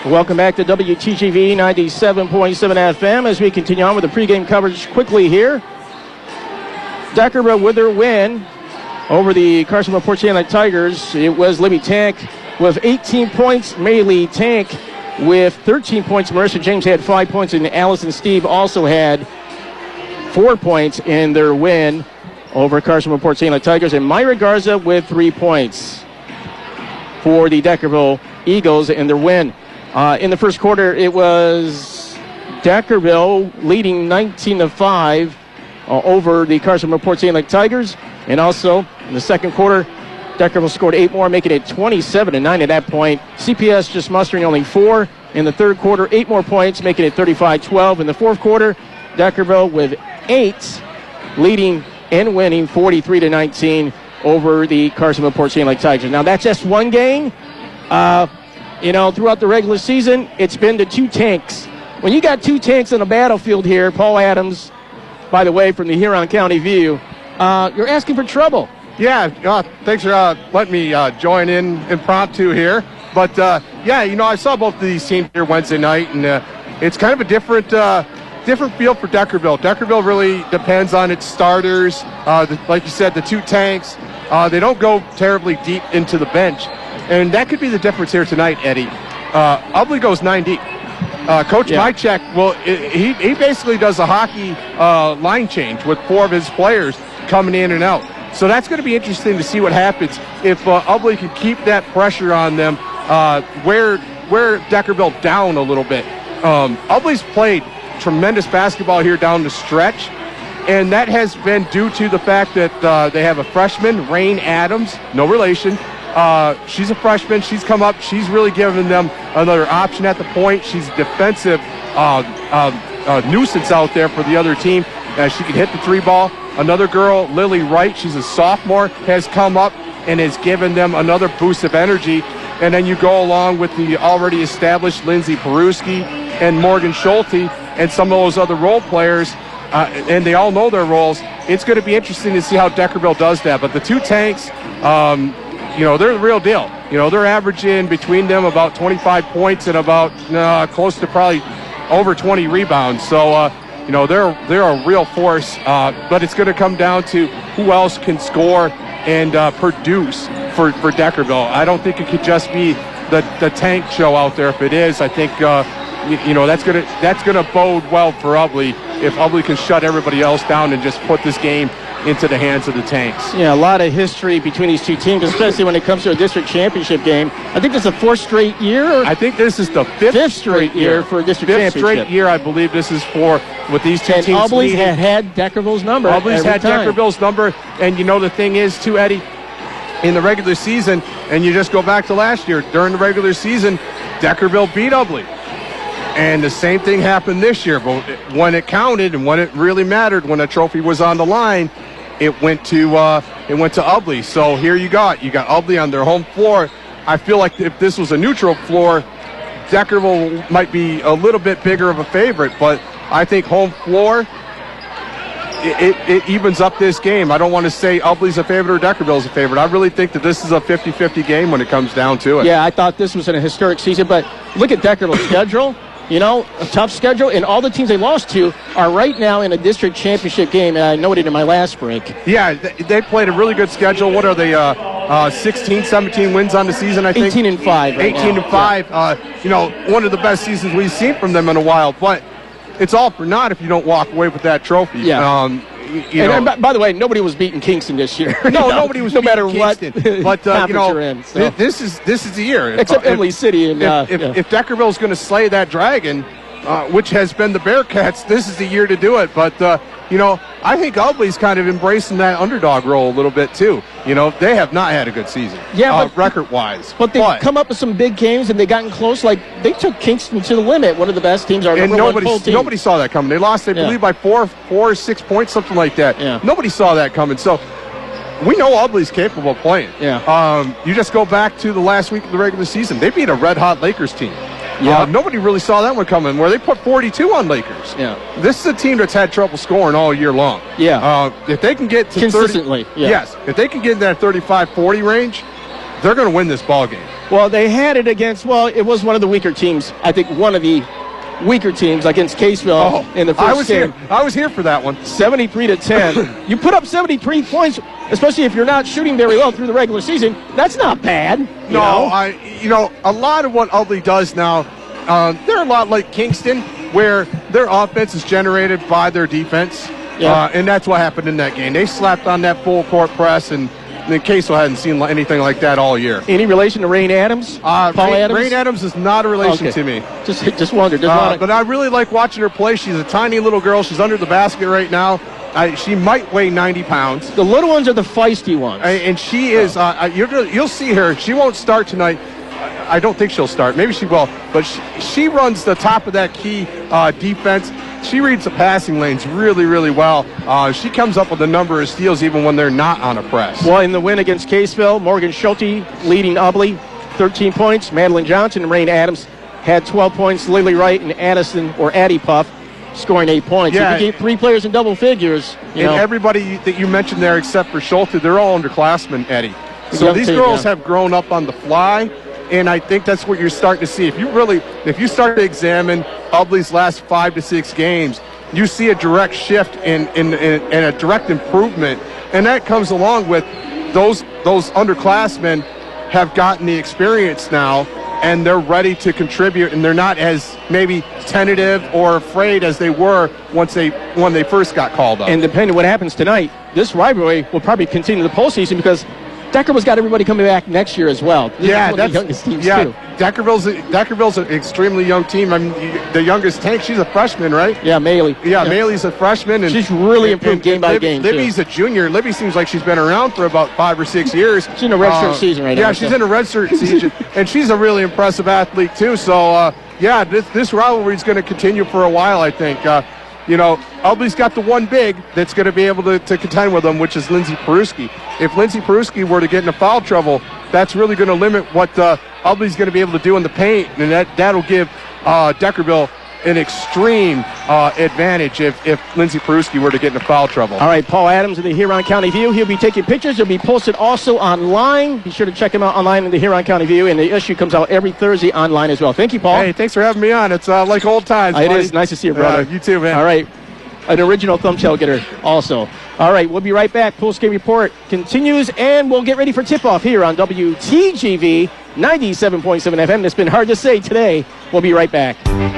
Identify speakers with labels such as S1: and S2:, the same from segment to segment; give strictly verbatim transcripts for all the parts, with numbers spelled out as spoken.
S1: Welcome back to W T G V ninety-seven point seven F M as we continue on with the pregame coverage quickly here. Deckerville with their win over the Carsonville-Port St. Lucie Tigers. It was Libby Tank with eighteen points, Maylee Tank with thirteen points. Marissa James had five points, and Allison Steve also had four points in their win over Carsonville-Port Saint Lucie Tigers. And Myra Garza with three points for the Deckerville Eagles in their win. Uh, in the first quarter, it was Deckerville leading nineteen to five uh, over the Carsonville-Port Saint Lucie Tigers. And also, in the second quarter, Deckerville scored eight more, making it twenty-seven to nine at that point. C P S just mustering only four. In the third quarter, eight more points, making it thirty-five twelve. In the fourth quarter, Deckerville with eight, leading and winning forty-three to nineteen over the Carsonville-Port Saint Lucie Tigers. Now, that's just one game. Uh, you know, throughout the regular season, it's been the two tanks. When you got two tanks on a battlefield here, Paul Adams, by the way, from the Huron County View, uh, you're asking for trouble.
S2: Yeah, uh, thanks for uh, letting me uh, join in impromptu here. But, uh, yeah, you know, I saw both of these teams here Wednesday night, and uh, it's kind of a different uh, different feel for Deckerville. Deckerville really depends on its starters. Uh, the, like you said, the two tanks, uh, they don't go terribly deep into the bench. And that could be the difference here tonight, Eddie. Uh, Ubley goes nine deep. Uh, Coach yeah. Mychek, well, he, he basically does a hockey uh, line change with four of his players coming in and out. So that's going to be interesting to see what happens if uh, Ubley can keep that pressure on them, uh, wear, wear Deckerville down a little bit. Um, Ubley's played tremendous basketball here down the stretch, and that has been due to the fact that uh, they have a freshman, Rain Adams, no relation. Uh, she's a freshman. She's come up. She's really given them another option at the point. She's a defensive uh, uh, uh, nuisance out there for the other team. Uh, she can hit the three ball. Another girl, Lily Wright, she's a sophomore, has come up and has given them another boost of energy. And then you go along with the already established Lindsay Peruski and Morgan Schulte and some of those other role players, uh, and they all know their roles. It's going to be interesting to see how Deckerville does that. But the two tanks, um, you know, they're the real deal. You know, they're averaging between them about twenty-five points and about uh, close to probably over twenty rebounds. So, uh, you know, they're they're a real force. Uh, but it's going to come down to who else can score and uh, produce for, for Deckerville. I don't think it could just be the, the tank show out there. If it is, I think, uh, you, you know, that's going to that's gonna bode well for Ubley if Ubley can shut everybody else down and just put this game into the hands of the tanks.
S1: Yeah, a lot of history between these two teams, especially when it comes to a district championship game. I think this is the fourth straight year. Or
S2: I think this is the fifth,
S1: fifth straight year, year for a district
S2: fifth
S1: championship.
S2: Fifth straight year, I believe this is for with these two
S1: and
S2: teams.
S1: Ubley's had, had Deckerville's number.
S2: Ubley's had
S1: time.
S2: Deckerville's number, and you know the thing is too, Eddie, in the regular season, and you just go back to last year during the regular season, Deckerville beat Ubley. And the same thing happened this year, but when it counted and when it really mattered, when a trophy was on the line, it went to uh, it went to Ubley. So here you got you got Ubley on their home floor. I feel like if this was a neutral floor, Deckerville might be a little bit bigger of a favorite, but I think home floor, it, it, it evens up this game. I don't want to say Ubley's a favorite or Deckerville's a favorite. I really think that this is a fifty-fifty game when it comes down to it.
S1: Yeah, I thought this was an historic season, but look at Deckerville's schedule. You know, a tough schedule, and all the teams they lost to are right now in a district championship game, and I noted in my last break.
S2: Yeah, they played a really good schedule. What are they, uh, uh, sixteen, seventeen wins on the season, I think?
S1: eighteen and five right
S2: eighteen
S1: now.
S2: and five. Yeah. Uh, you know, one of the best seasons we've seen from them in a while, but it's all for naught if you don't walk away with that trophy.
S1: Yeah.
S2: Um, You
S1: and,
S2: know,
S1: and by, by the way, nobody was beating Kingston this year.
S2: No,
S1: know,
S2: nobody was
S1: no
S2: beating
S1: matter
S2: Kingston.
S1: what.
S2: But uh, you know,
S1: in, so.
S2: th- this is this is the year.
S1: Except
S2: if,
S1: Emily
S2: if,
S1: City. And,
S2: if,
S1: uh,
S2: if,
S1: yeah.
S2: if Deckerville's going to slay that dragon, uh, which has been the Bearcats, this is the year to do it. But uh, you know, I think Ubley's kind of embracing that underdog role a little bit too. You know, they have not had a good season.
S1: Yeah,
S2: uh,
S1: but,
S2: record-wise.
S1: But they've but, come up with some big games and they gotten close. Like they took Kingston to the limit. One of the best teams. Our
S2: and
S1: number
S2: nobody,
S1: one team.
S2: nobody saw that coming. They lost, I yeah. believe, by four, four or six points, something like that.
S1: Yeah.
S2: Nobody saw that coming. So we know Ubley's capable of playing.
S1: Yeah.
S2: Um, you just go back to the last week of the regular season. They beat a red-hot Lakers team.
S1: Yeah.
S2: Uh, nobody really saw that one coming, where they put forty-two on Lakers.
S1: Yeah.
S2: This is a team that's had trouble scoring all year long.
S1: Yeah.
S2: Uh, if they can get to
S1: consistently,
S2: thirty,
S1: yeah.
S2: yes, if they can get in that thirty-five forty range, they're going to win this ball game.
S1: Well, they had it against, well, it was one of the weaker teams. I think one of the weaker teams against Caseville
S2: oh,
S1: in the first
S2: I was
S1: game.
S2: Here. I was here for that one.
S1: seventy-three to ten. You put up seventy-three points, especially if you're not shooting very well through the regular season. That's not bad. You
S2: no,
S1: know?
S2: I. You know, a lot of what Ubly does now, uh, they're a lot like Kingston, where their offense is generated by their defense.
S1: Yeah.
S2: Uh, and that's what happened in that game. They slapped on that full court press, and the Caseville hadn't seen anything like that all year.
S1: Any relation to Rain Adams?
S2: Uh,
S1: Paul
S2: Rain,
S1: Adams?
S2: Rain Adams is not a relation
S1: okay.
S2: to me.
S1: Just, just wondered. Just
S2: Uh,
S1: wanted-
S2: but I really like watching her play. She's a tiny little girl. She's under the basket right now. I, she might weigh ninety pounds.
S1: the little ones are the feisty ones.
S2: I, and she is, uh, you're, gonna- you'll see her. She won't start tonight. I don't think she'll start. Maybe she will. But she, she runs the top of that key uh, defense. She reads the passing lanes really, really well. Uh, she comes up with a number of steals even when they're not on a press.
S1: Well, in the win against Caseville, Morgan Schulte leading Ubly, thirteen points. Madeline Johnson and Rain Adams had twelve points. Lily Wright and Addison, or Addie Puff, scoring eight points.
S2: Yeah.
S1: If you get three players in double figures, you
S2: and
S1: know.
S2: everybody that you mentioned there except for Schulte, they're all underclassmen, Eddie. So
S1: Young
S2: these
S1: team,
S2: girls
S1: yeah.
S2: have grown up on the fly, and I think that's what you're starting to see. If you really, if you start to examine Ubly's last five to six games, you see a direct shift in, in, in, in a direct improvement, and that comes along with those those underclassmen have gotten the experience now, and they're ready to contribute, and they're not as maybe tentative or afraid as they were once they when they first got called up.
S1: And depending on what happens tonight, this rivalry will probably continue the postseason because Deckerville's got everybody coming back next year as well. This
S2: yeah,
S1: is one of
S2: that's
S1: the youngest teams
S2: yeah.
S1: too.
S2: Deckerville's a, Deckerville's an extremely young team. I mean, the youngest Tank, she's a freshman, right?
S1: Yeah, Maley.
S2: Yeah, Maley's a freshman, and
S1: she's really improved
S2: and,
S1: game by
S2: Libby,
S1: game. too.
S2: Libby's a junior. Libby seems like she's been around for about five or six years.
S1: She's in a redshirt
S2: Uh,
S1: season right
S2: yeah,
S1: now.
S2: she's
S1: so.
S2: in a redshirt season, and she's a really impressive athlete too. So, uh, yeah, this this rivalry is going to continue for a while, I think. Uh, you know, Ubly's got the one big that's going to be able to, to contend with them, which is Lindsay Peruski. If Lindsay Peruski were to get into foul trouble, that's really going to limit what uh, Ubly's going to be able to do in the paint, and that, that'll give uh, Deckerville an extreme uh, advantage if, if Lindsay Peruski were to get into foul trouble.
S1: All right, Paul Adams in the Huron County View. He'll be taking pictures. He'll be posted also online. Be sure to check him out online in the Huron County View, and the issue comes out every Thursday online as well. Thank you, Paul.
S2: Hey, thanks for having me on. It's uh, like old times.
S1: Uh, it
S2: buddy.
S1: is nice to see you, brother.
S2: Uh, you too, man.
S1: All right. An original thumb tail getter also. All right, we'll be right back. Post game report continues, and we'll get ready for tip-off here on W T G V ninety-seven point seven F M. It's been hard to say today. We'll be right back.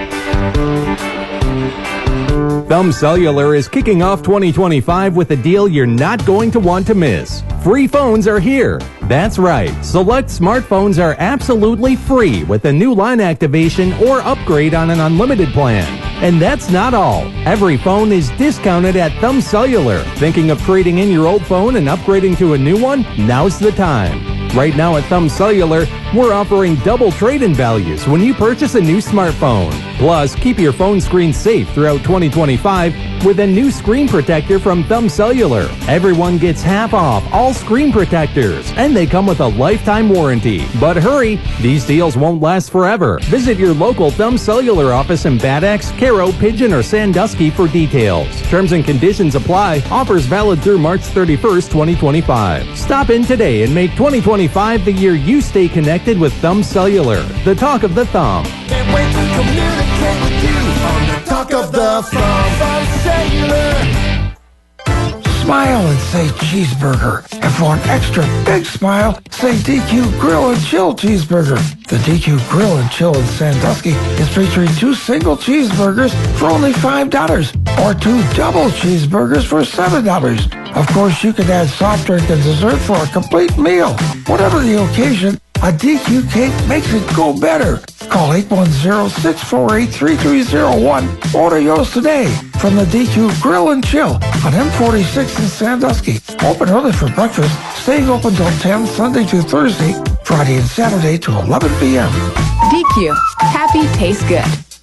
S3: Thumb Cellular is kicking off twenty twenty-five with a deal you're not going to want to miss. Free phones are here. That's right. Select smartphones are absolutely free with a new line activation or upgrade on an unlimited plan. And that's not all. Every phone is discounted at Thumb Cellular. Thinking of trading in your old phone and upgrading to a new one? Now's the time. Right now at Thumb Cellular, we're offering double trade-in values when you purchase a new smartphone. Plus, keep your phone screen safe throughout twenty twenty-five with a new screen protector from Thumb Cellular. Everyone gets half off all screen protectors, and they come with a lifetime warranty. But hurry, these deals won't last forever. Visit your local Thumb Cellular office in Bad Axe, Caro, Pigeon, or Sandusky for details. Terms and conditions apply. Offers valid through March thirty-first, twenty twenty-five. Stop in today and make twenty twenty-five the year you stay connected with Thumb Cellular, the talk of the thumb.
S4: Can't wait to communicate with you on the talk of the thumb. Thumb Cellular. Smile and say cheeseburger. And for an extra big smile, say D Q Grill and Chill Cheeseburger. The D Q Grill and Chill in Sandusky is featuring two single cheeseburgers for only five dollars or two double cheeseburgers for seven dollars. Of course, you can add soft drink and dessert for a complete meal. Whatever the occasion, a D Q cake makes it go better. Call eight one zero, six four eight, three three zero one. Order yours today from the D Q Grill and Chill on M forty-six in Sandusky. Open early for breakfast, staying open till ten Sunday to Thursday, Friday and Saturday to eleven p.m.
S5: D Q. Happy tastes good.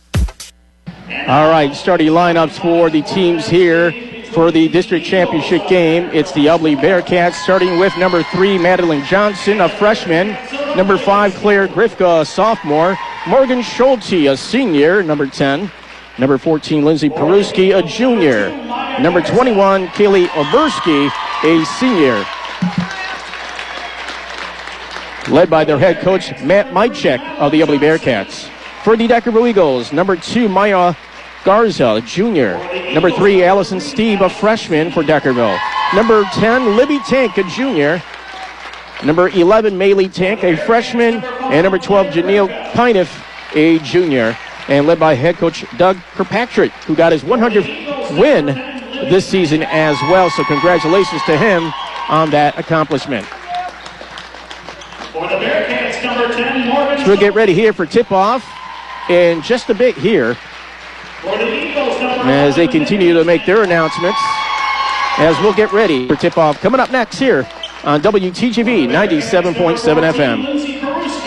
S1: All right, starting lineups for the teams here for the district championship game. It's the Ubly Bearcats, starting with number three, Madeline Johnson, a freshman. Number five, Claire Grifka, a sophomore. Morgan Schulte, a senior. Number ten. Number fourteen, Lindsay Peruski, a junior. Number twenty-one, Kaylee Oberski, a senior. led by their head coach, Matt Mychek of the Ubly Bearcats. For the Deckerville Eagles, number two, Maya Garza, a junior. Number three, Allison Steve, a freshman for Deckerville. Number ten, Libby Tank, a junior. Number eleven, Maylee Tank, a freshman. And number twelve, Janelle Kineff, a junior. And led by head coach Doug Kirkpatrick, who got his one hundredth win this season as well. So congratulations to him on that accomplishment.
S6: For the Bearcats, number ten, Morgan.
S1: So we'll get ready here for tip-off in just a bit here
S6: For the Eagles, number
S1: as they
S6: eleven,
S1: continue to make their announcements as we'll get ready for tip-off. Coming up next here on W T G V ninety-seven point seven F M.
S6: Lindsey Peruski.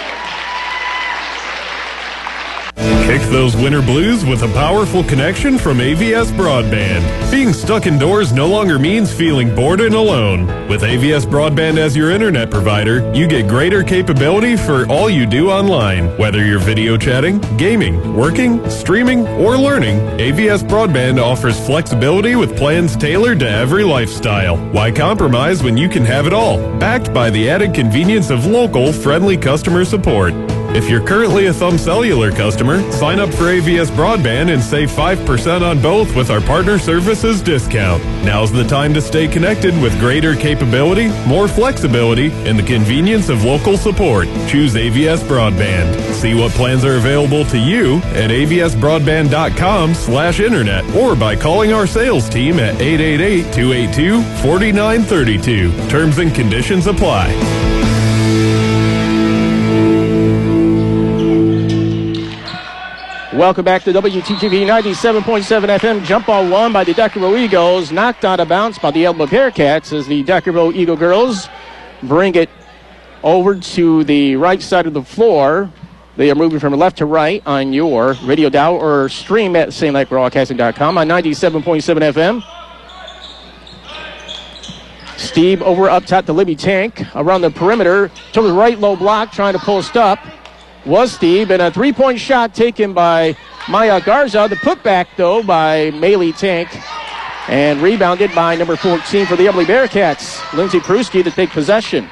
S7: Kick those winter blues with a powerful connection from A V S Broadband. Being stuck indoors no longer means feeling bored and alone. With A V S Broadband as your internet provider, you get greater capability for all you do online. Whether you're video chatting, gaming, working, streaming, or learning, A V S Broadband offers flexibility with plans tailored to every lifestyle. Why compromise when you can have it all? Backed by the added convenience of local, friendly customer support. If you're currently a Thumb Cellular customer, sign up for A V S Broadband and save five percent on both with our partner services discount. Now's the time to stay connected with greater capability, more flexibility, and the convenience of local support. Choose A V S Broadband. See what plans are available to you at A V S broadband dot com slash internet or by calling our sales team at eight eight eight, two eight two, four nine three two. Terms and conditions apply.
S1: Welcome back to W T G V ninety-seven point seven F M. Jump ball won by the Deckerville Eagles. Knocked out of bounds by the Ubly Bearcats as the Deckerville Eagle girls bring it over to the right side of the floor. They are moving from left to right on your radio dial or stream at Saint Lake Broadcasting dot com on ninety-seven point seven F M. Steve over up top to Libby Tank. Around the perimeter to the right low block trying to post up was Steve, and a three-point shot taken by Maya Garza. The putback, though, by Maylee Tank, and rebounded by number fourteen for the Ubly Bearcats, Lindsey Peruski, to take possession.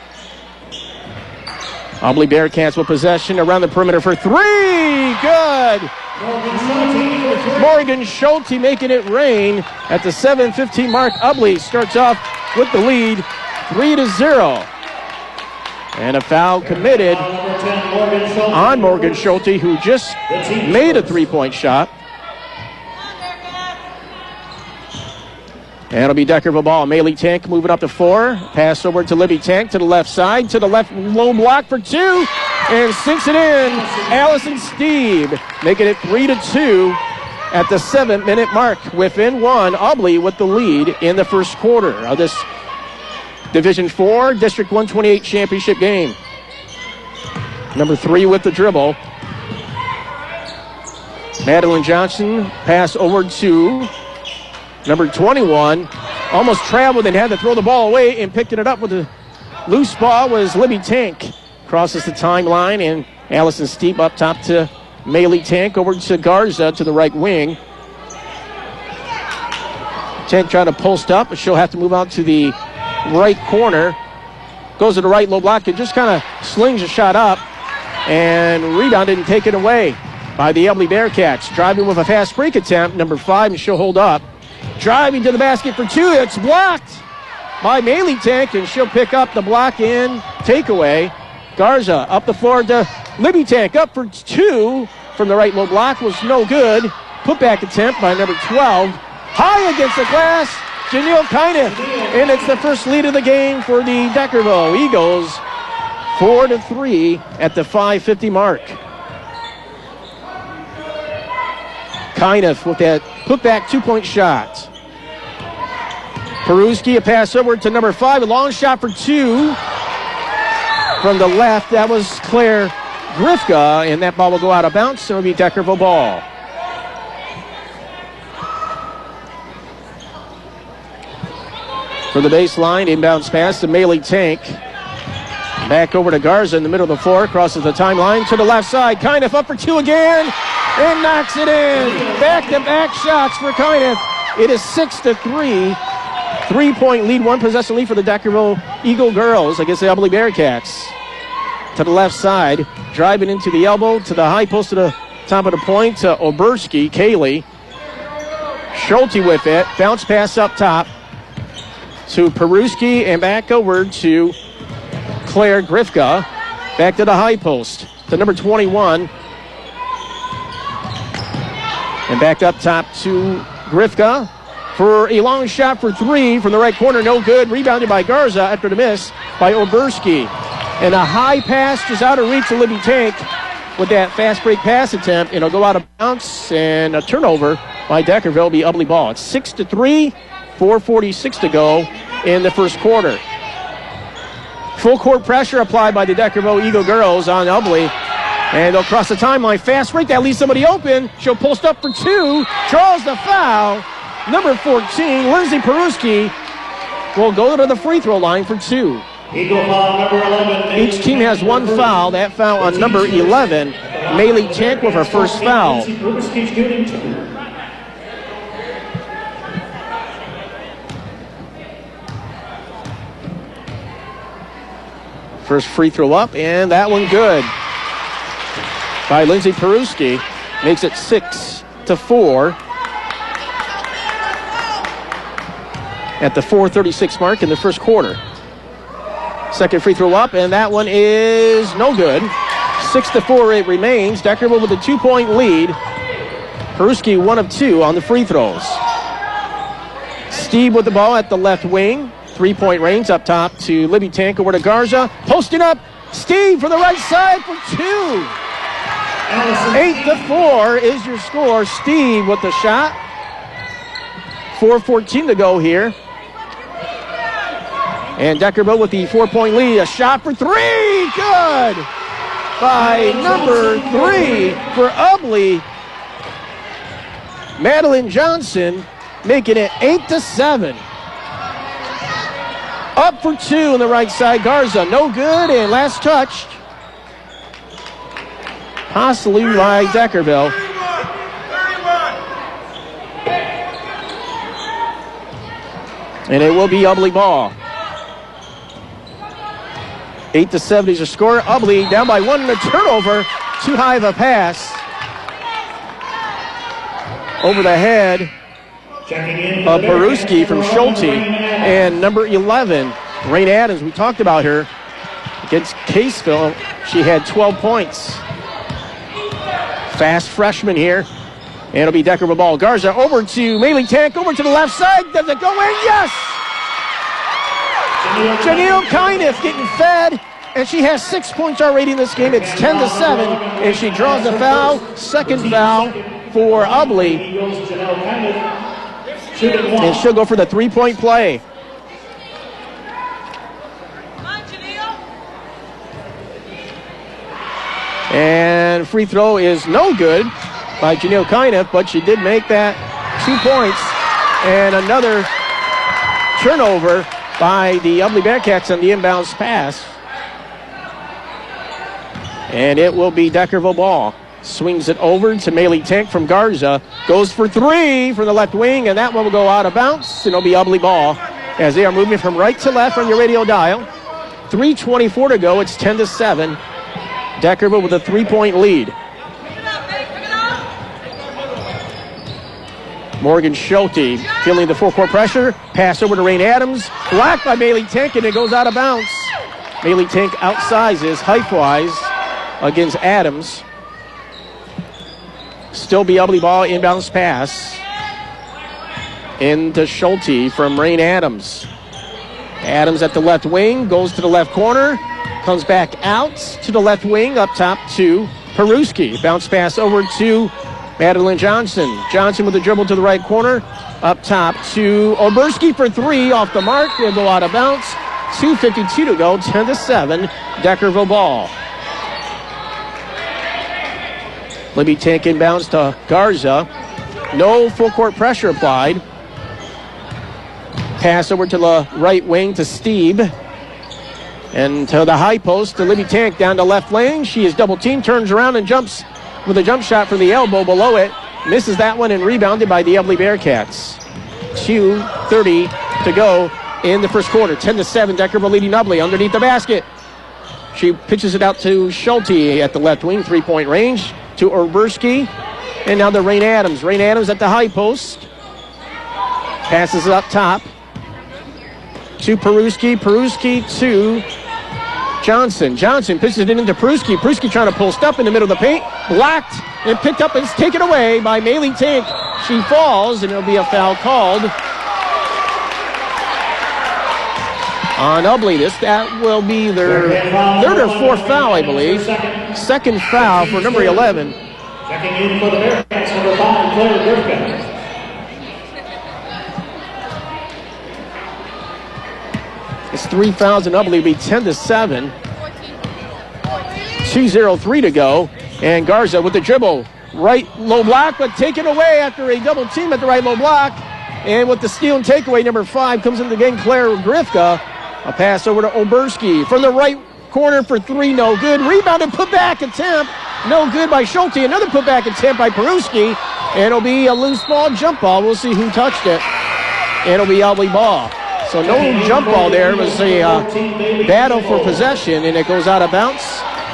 S1: Ubly Bearcats with possession around the perimeter for three. Good. Morgan Schulte making it rain at the seven fifteen mark. Ubly starts off with the lead, three to zero. And a foul committed on Morgan Schulte, who just made a three-point shot. And it'll be Deckerville ball. Maylee Tank moving up to four. Pass over to Libby Tank to the left side, to the left low block for two. And sinks it in. Allison Steve making it three to two at the seven-minute mark. Within one, Ubly with the lead in the first quarter of this Division four, District one twenty-eight championship game. Number three with the dribble. Madeline Johnson pass over to number twenty-one. Almost traveled and had to throw the ball away, and picking it up with a loose ball was Libby Tank. Crosses the timeline, and Allison Steep up top to Maylee Tank, over to Garza to the right wing. Tank trying to post up, but she'll have to move out to the right corner. Goes to the right low block and just kind of slings a shot up and rebounded and taken away by the Ubly Bearcats. Driving with a fast break attempt, number five, and she'll hold up. Driving to the basket for two. It's blocked by Maylee Tank, and she'll pick up the block in takeaway. Garza up the floor to Libby Tank, up for two from the right low block, was no good. Putback attempt by number twelve. High against the glass, Janelle Kineff, and it's the first lead of the game for the Deckerville Eagles, four to three at the five fifty mark. Kineff with that putback two-point shot. Peruski, a pass over to number five, a long shot for two from the left. That was Claire Grifka, and that ball will go out of bounds, so it'll be Deckerville ball. For the baseline, inbounds pass to Maylee Tank. Back over to Garza in the middle of the floor, crosses the timeline to the left side. Kineff up for two again, and knocks it in. Back-to-back shots for Kineff. It is six to three Three-point lead, one possession lead for the Deckerville Eagle girls against the Ubly Bearcats. To the left side, driving into the elbow, to the high post to the top of the point, to Oberski, Kaylee. Schulte with it, bounce pass up top to Peruski and back over to Claire Grifka. Back to the high post, to number twenty-one. And back up top to Grifka for a long shot for three from the right corner. No good. Rebounded by Garza after the miss by Oberski. And a high pass just out of reach of Libby Tank with that fast break pass attempt. It'll go out of bounds and a turnover by Deckerville. Be Ubly ball. It's six to three, four forty-six to go in the first quarter. Full court pressure applied by the Deckerville Eagle girls on Ubly. And they'll cross the timeline. Fast break. That leaves somebody open. She'll post up for two. Draws the foul. Number fourteen, Lindsay Peruski, will go to the free throw line for two.
S6: Eagle foul number eleven.
S1: Each team has one foul. That foul on number eleven. Maylee Tank with her first foul. First free throw up, and that one good by Lindsay Peruski. Makes it six to four. At the four thirty-six mark in the first quarter. Second free throw up, and that one is no good. Six to four it remains. Deckerville with a two-point lead. Peruski one of two on the free throws. Steve with the ball at the left wing. Three-point range up top to Libby Tank over to Garza. Posting up, Steve for the right side for two. Eight to four is your score. Steve with the shot. four fourteen to go here. And Deckerville with the four-point lead. A shot for three. Good. By number three for Ubly. Madeline Johnson making it eight to seven. Up for two on the right side. Garza, no good. And last touched. Possibly by Deckerville. And it will be Ubly ball. Eight to seven is your score. Ubly down by one in a turnover. Too high of a pass. Over the head of Peruski from Schulte. And number eleven, Rain Adams. We talked about her against Caseville. She had twelve points. Fast freshman here. And it'll be Deckerville ball. Garza over to Maylee Tank, over to the left side. Does it go in? Yes! Janelle Kiniff getting fed, and she has six points already in this game. It's ten to seven, and she draws the foul. Second foul for Ubly. And she'll go for the three-point play. And free throw is no good by Janelle Kiniff, but she did make that two points. And another turnover by the Ubly Bearcats on the inbounds pass. And it will be Deckerville ball. Swings it over to Maylee Tank from Garza. Goes for three from the left wing, and that one will go out of bounds. And it'll be Ubly ball as they are moving from right to left on your radio dial. three twenty-four to go. It's ten to seven. Deckerville with a three-point lead. Morgan Schulte feeling the full court pressure. Pass over to Rain Adams. Blocked by Maylee Tank, and it goes out of bounds. Maylee Tank outsizes height-wise against Adams. Still be Ubly ball, inbounds pass. Into Schulte from Rain Adams. Adams at the left wing, goes to the left corner. Comes back out to the left wing, up top to Peruski. Bounce pass over to Madeline Johnson. Johnson with the dribble to the right corner. Up top to Oberski for three. Off the mark. They'll go out of bounds. two fifty-two to go. ten to seven. Deckerville ball. Libby Tank inbounds to Garza. No full court pressure applied. Pass over to the right wing to Steeb. And to the high post to Libby Tank down to left lane. She is double teamed, turns around and jumps with a jump shot from the elbow below it. Misses that one and rebounded by the Ubly Bearcats. two thirty to go in the first quarter. ten to seven, Deckerville leading Ubly underneath the basket. She pitches it out to Schulte at the left wing, three-point range, to Oberski. And now to Rain Adams. Rain Adams at the high post. Passes it up top to Peruski. Peruski to Johnson. Johnson pitches it into Peruski. Peruski trying to post up in the middle of the paint. Blocked and picked up and taken away by Maylee Tank. She falls, and it'll be a foul called on Ubly. This that will be their third or fourth foul, I believe. Second foul for number eleven.
S6: Checking in for the Bearcats, number five, Claire Griffin.
S1: It's three fouls in Ubly. It'll be ten to seven. two oh three to go. And Garza with the dribble. Right low block, but taken away after a double team at the right low block. And with the steal and takeaway, number five comes into the game, Claire Grifka. A pass over to Oberski from the right corner for three, no good. Rebound and putback attempt, no good by Schulte. Another putback attempt by Peruski. And it'll be a loose ball, jump ball. We'll see who touched it. And it'll be Ubly ball. So no jump ball there. It was a uh, battle for possession, and it goes out of bounds.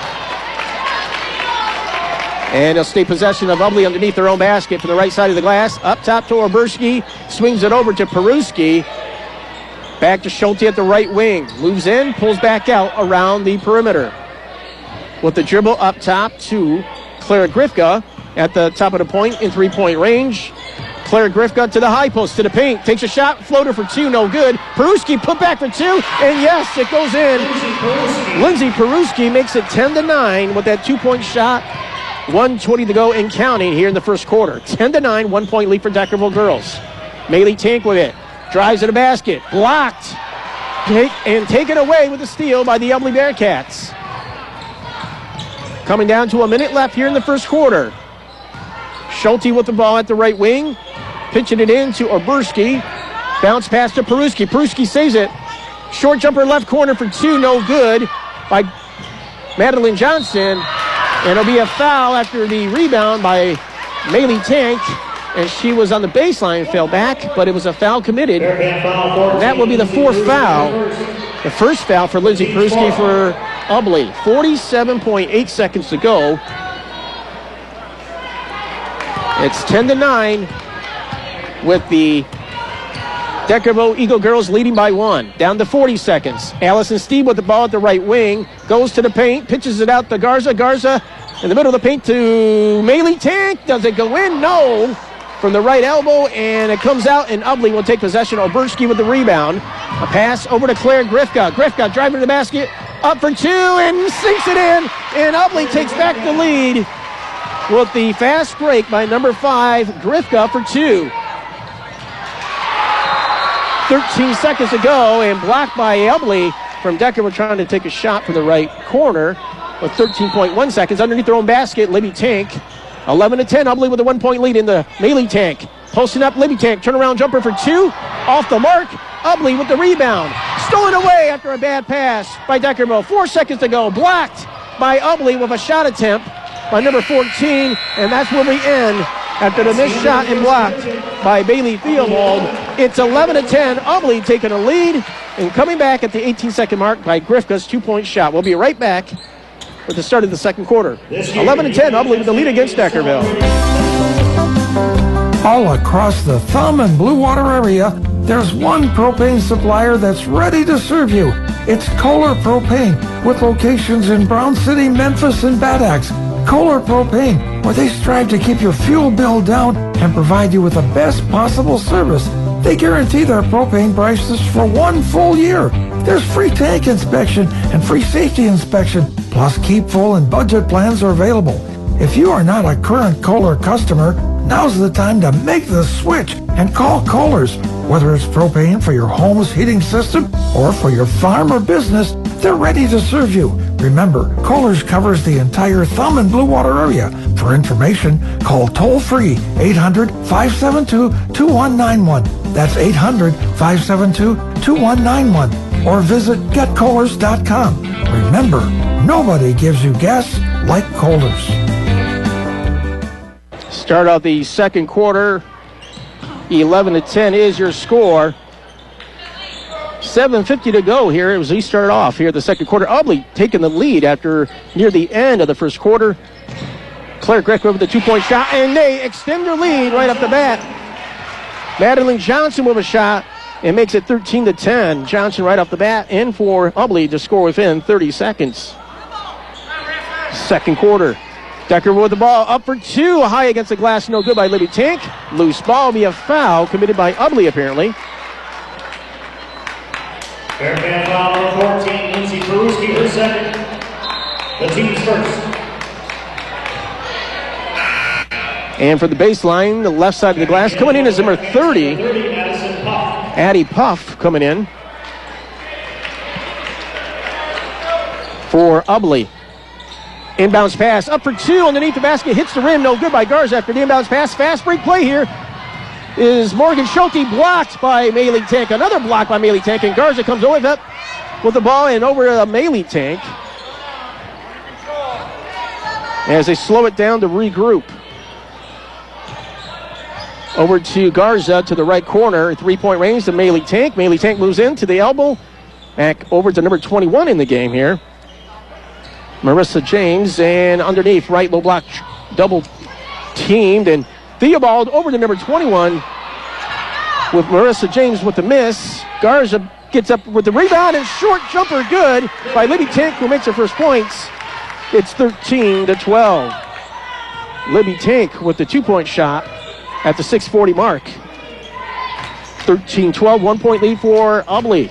S1: And it'll stay possession of Ubly underneath their own basket from the right side of the glass. Up top to Oberski. Swings it over to Peruski. Back to Schulte at the right wing. Moves in, pulls back out around the perimeter. With the dribble up top to Clara Grifka at the top of the point in three-point range. Claire Grifka to the high post, to the paint. Takes a shot, floater for two, no good. Peruski put back for two, and yes, it goes in. Lindsay Peruski makes it ten to nine with that two-point shot. one twenty to go and counting here in the first quarter. ten to nine, one-point lead for Deckerville girls. Maylee Tank with it. Drives to the basket. Blocked. Take, and taken away with a steal by the Ubly Bearcats. Coming down to a minute left here in the first quarter. Schulte with the ball at the right wing. Pitching it in to Oberski. Bounce pass to Peruski. Peruski saves it. Short jumper left corner for two, no good by Madeline Johnson. And it'll be a foul after the rebound by Maylee Tank. And she was on the baseline, fell back, but it was a foul committed. And that will be the fourth foul. The first foul for Lindsay Peruski for Ubly. forty-seven point eight seconds to go. It's ten to nine with the Deckerville Eagle girls leading by one. Down to forty seconds. Allison Steve with the ball at the right wing. Goes to the paint. Pitches it out to Garza. Garza in the middle of the paint to Maylee Tank. Does it go in? No. From the right elbow, and it comes out, and Ubly will take possession. Oberski with the rebound. A pass over to Claire Grifka. Grifka driving to the basket. Up for two, and sinks it in. And Ubly takes back the lead with the fast break by number five, Grifka, for two. thirteen seconds to go, and blocked by Ubly from Deckerville trying to take a shot from the right corner with thirteen point one seconds. Underneath their own basket, Libby Tank. eleven to ten, Ubly with a one-point lead in the Maylee Tank. Posting up, Libby Tank, turnaround jumper for two. Off the mark, Ubly with the rebound. Stolen away after a bad pass by Deckerville. Four seconds to go, blocked by Ubly with a shot attempt by number fourteen, and that's where we end after the missed shot and blocked by Bailey Theobald. It's eleven to ten, Ubly taking a lead, and coming back at the eighteen-second mark by Grifka's two-point shot. We'll be right back with the start of the second quarter. eleven to ten, Ubly with the lead against Deckerville.
S4: All across the Thumb and Blue Water area, there's one propane supplier that's ready to serve you. It's Kohler Propane, with locations in Brown City, Memphis, and Bad Axe. Kohler Propane, where they strive to keep your fuel bill down and provide you with the best possible service. They guarantee their propane prices for one full year. There's free tank inspection and free safety inspection, plus keep full and budget plans are available. If you are not a current Kohler customer, now's the time to make the switch and call Kohler's. Whether it's propane for your home's heating system or for your farm or business, they're ready to serve you. Remember, Kohler's covers the entire Thumb and Blue Water area. For information, call toll-free eight hundred, five seven two, two one nine one. That's eight hundred, five seven two, two one nine one. Or visit get kohlers dot com. Remember, nobody gives you gas like Kohler's.
S1: Start out the second quarter. eleven to ten is your score. seven fifty to go here as we start off here the second quarter. Ubly taking the lead after near the end of the first quarter. Claire Greco with the two-point shot, and they extend their lead right off the bat. Madeline Johnson with a shot, and makes it thirteen to ten. Johnson right off the bat, in for Ubly to score within thirty seconds. Second quarter. Decker with the ball up for two, high against the glass, no good by Libby Tank. Loose ball, be a foul committed by Ubly apparently.
S6: Bearcat foul number fourteen, Lindsay Peruski, her second. The team's first.
S1: And for the baseline, the left side of the glass, coming in is number thirty.
S6: thirty, Madison Puff.
S1: Addie Puff coming in for Ubly. Inbounds pass, up for two, underneath the basket, hits the rim, no good by Garza after the inbounds pass. Fast break play here is Morgan Schulte, blocked by Maylee Tank. Another block by Maylee Tank, and Garza comes over with, with the ball and over to Maylee Tank as they slow it down to regroup. Over to Garza to the right corner, three-point range to Maylee Tank. Maylee Tank moves in to the elbow, back over to number twenty-one in the game here. Marissa James, and underneath, right low block, double teamed, and Theobald over to number twenty-one with Marissa James with the miss. Garza gets up with the rebound, and short jumper good by Libby Tank, who makes her first points. It's thirteen to twelve. Libby Tank with the two-point shot at the six forty mark. thirteen twelve, one-point lead for Ubly.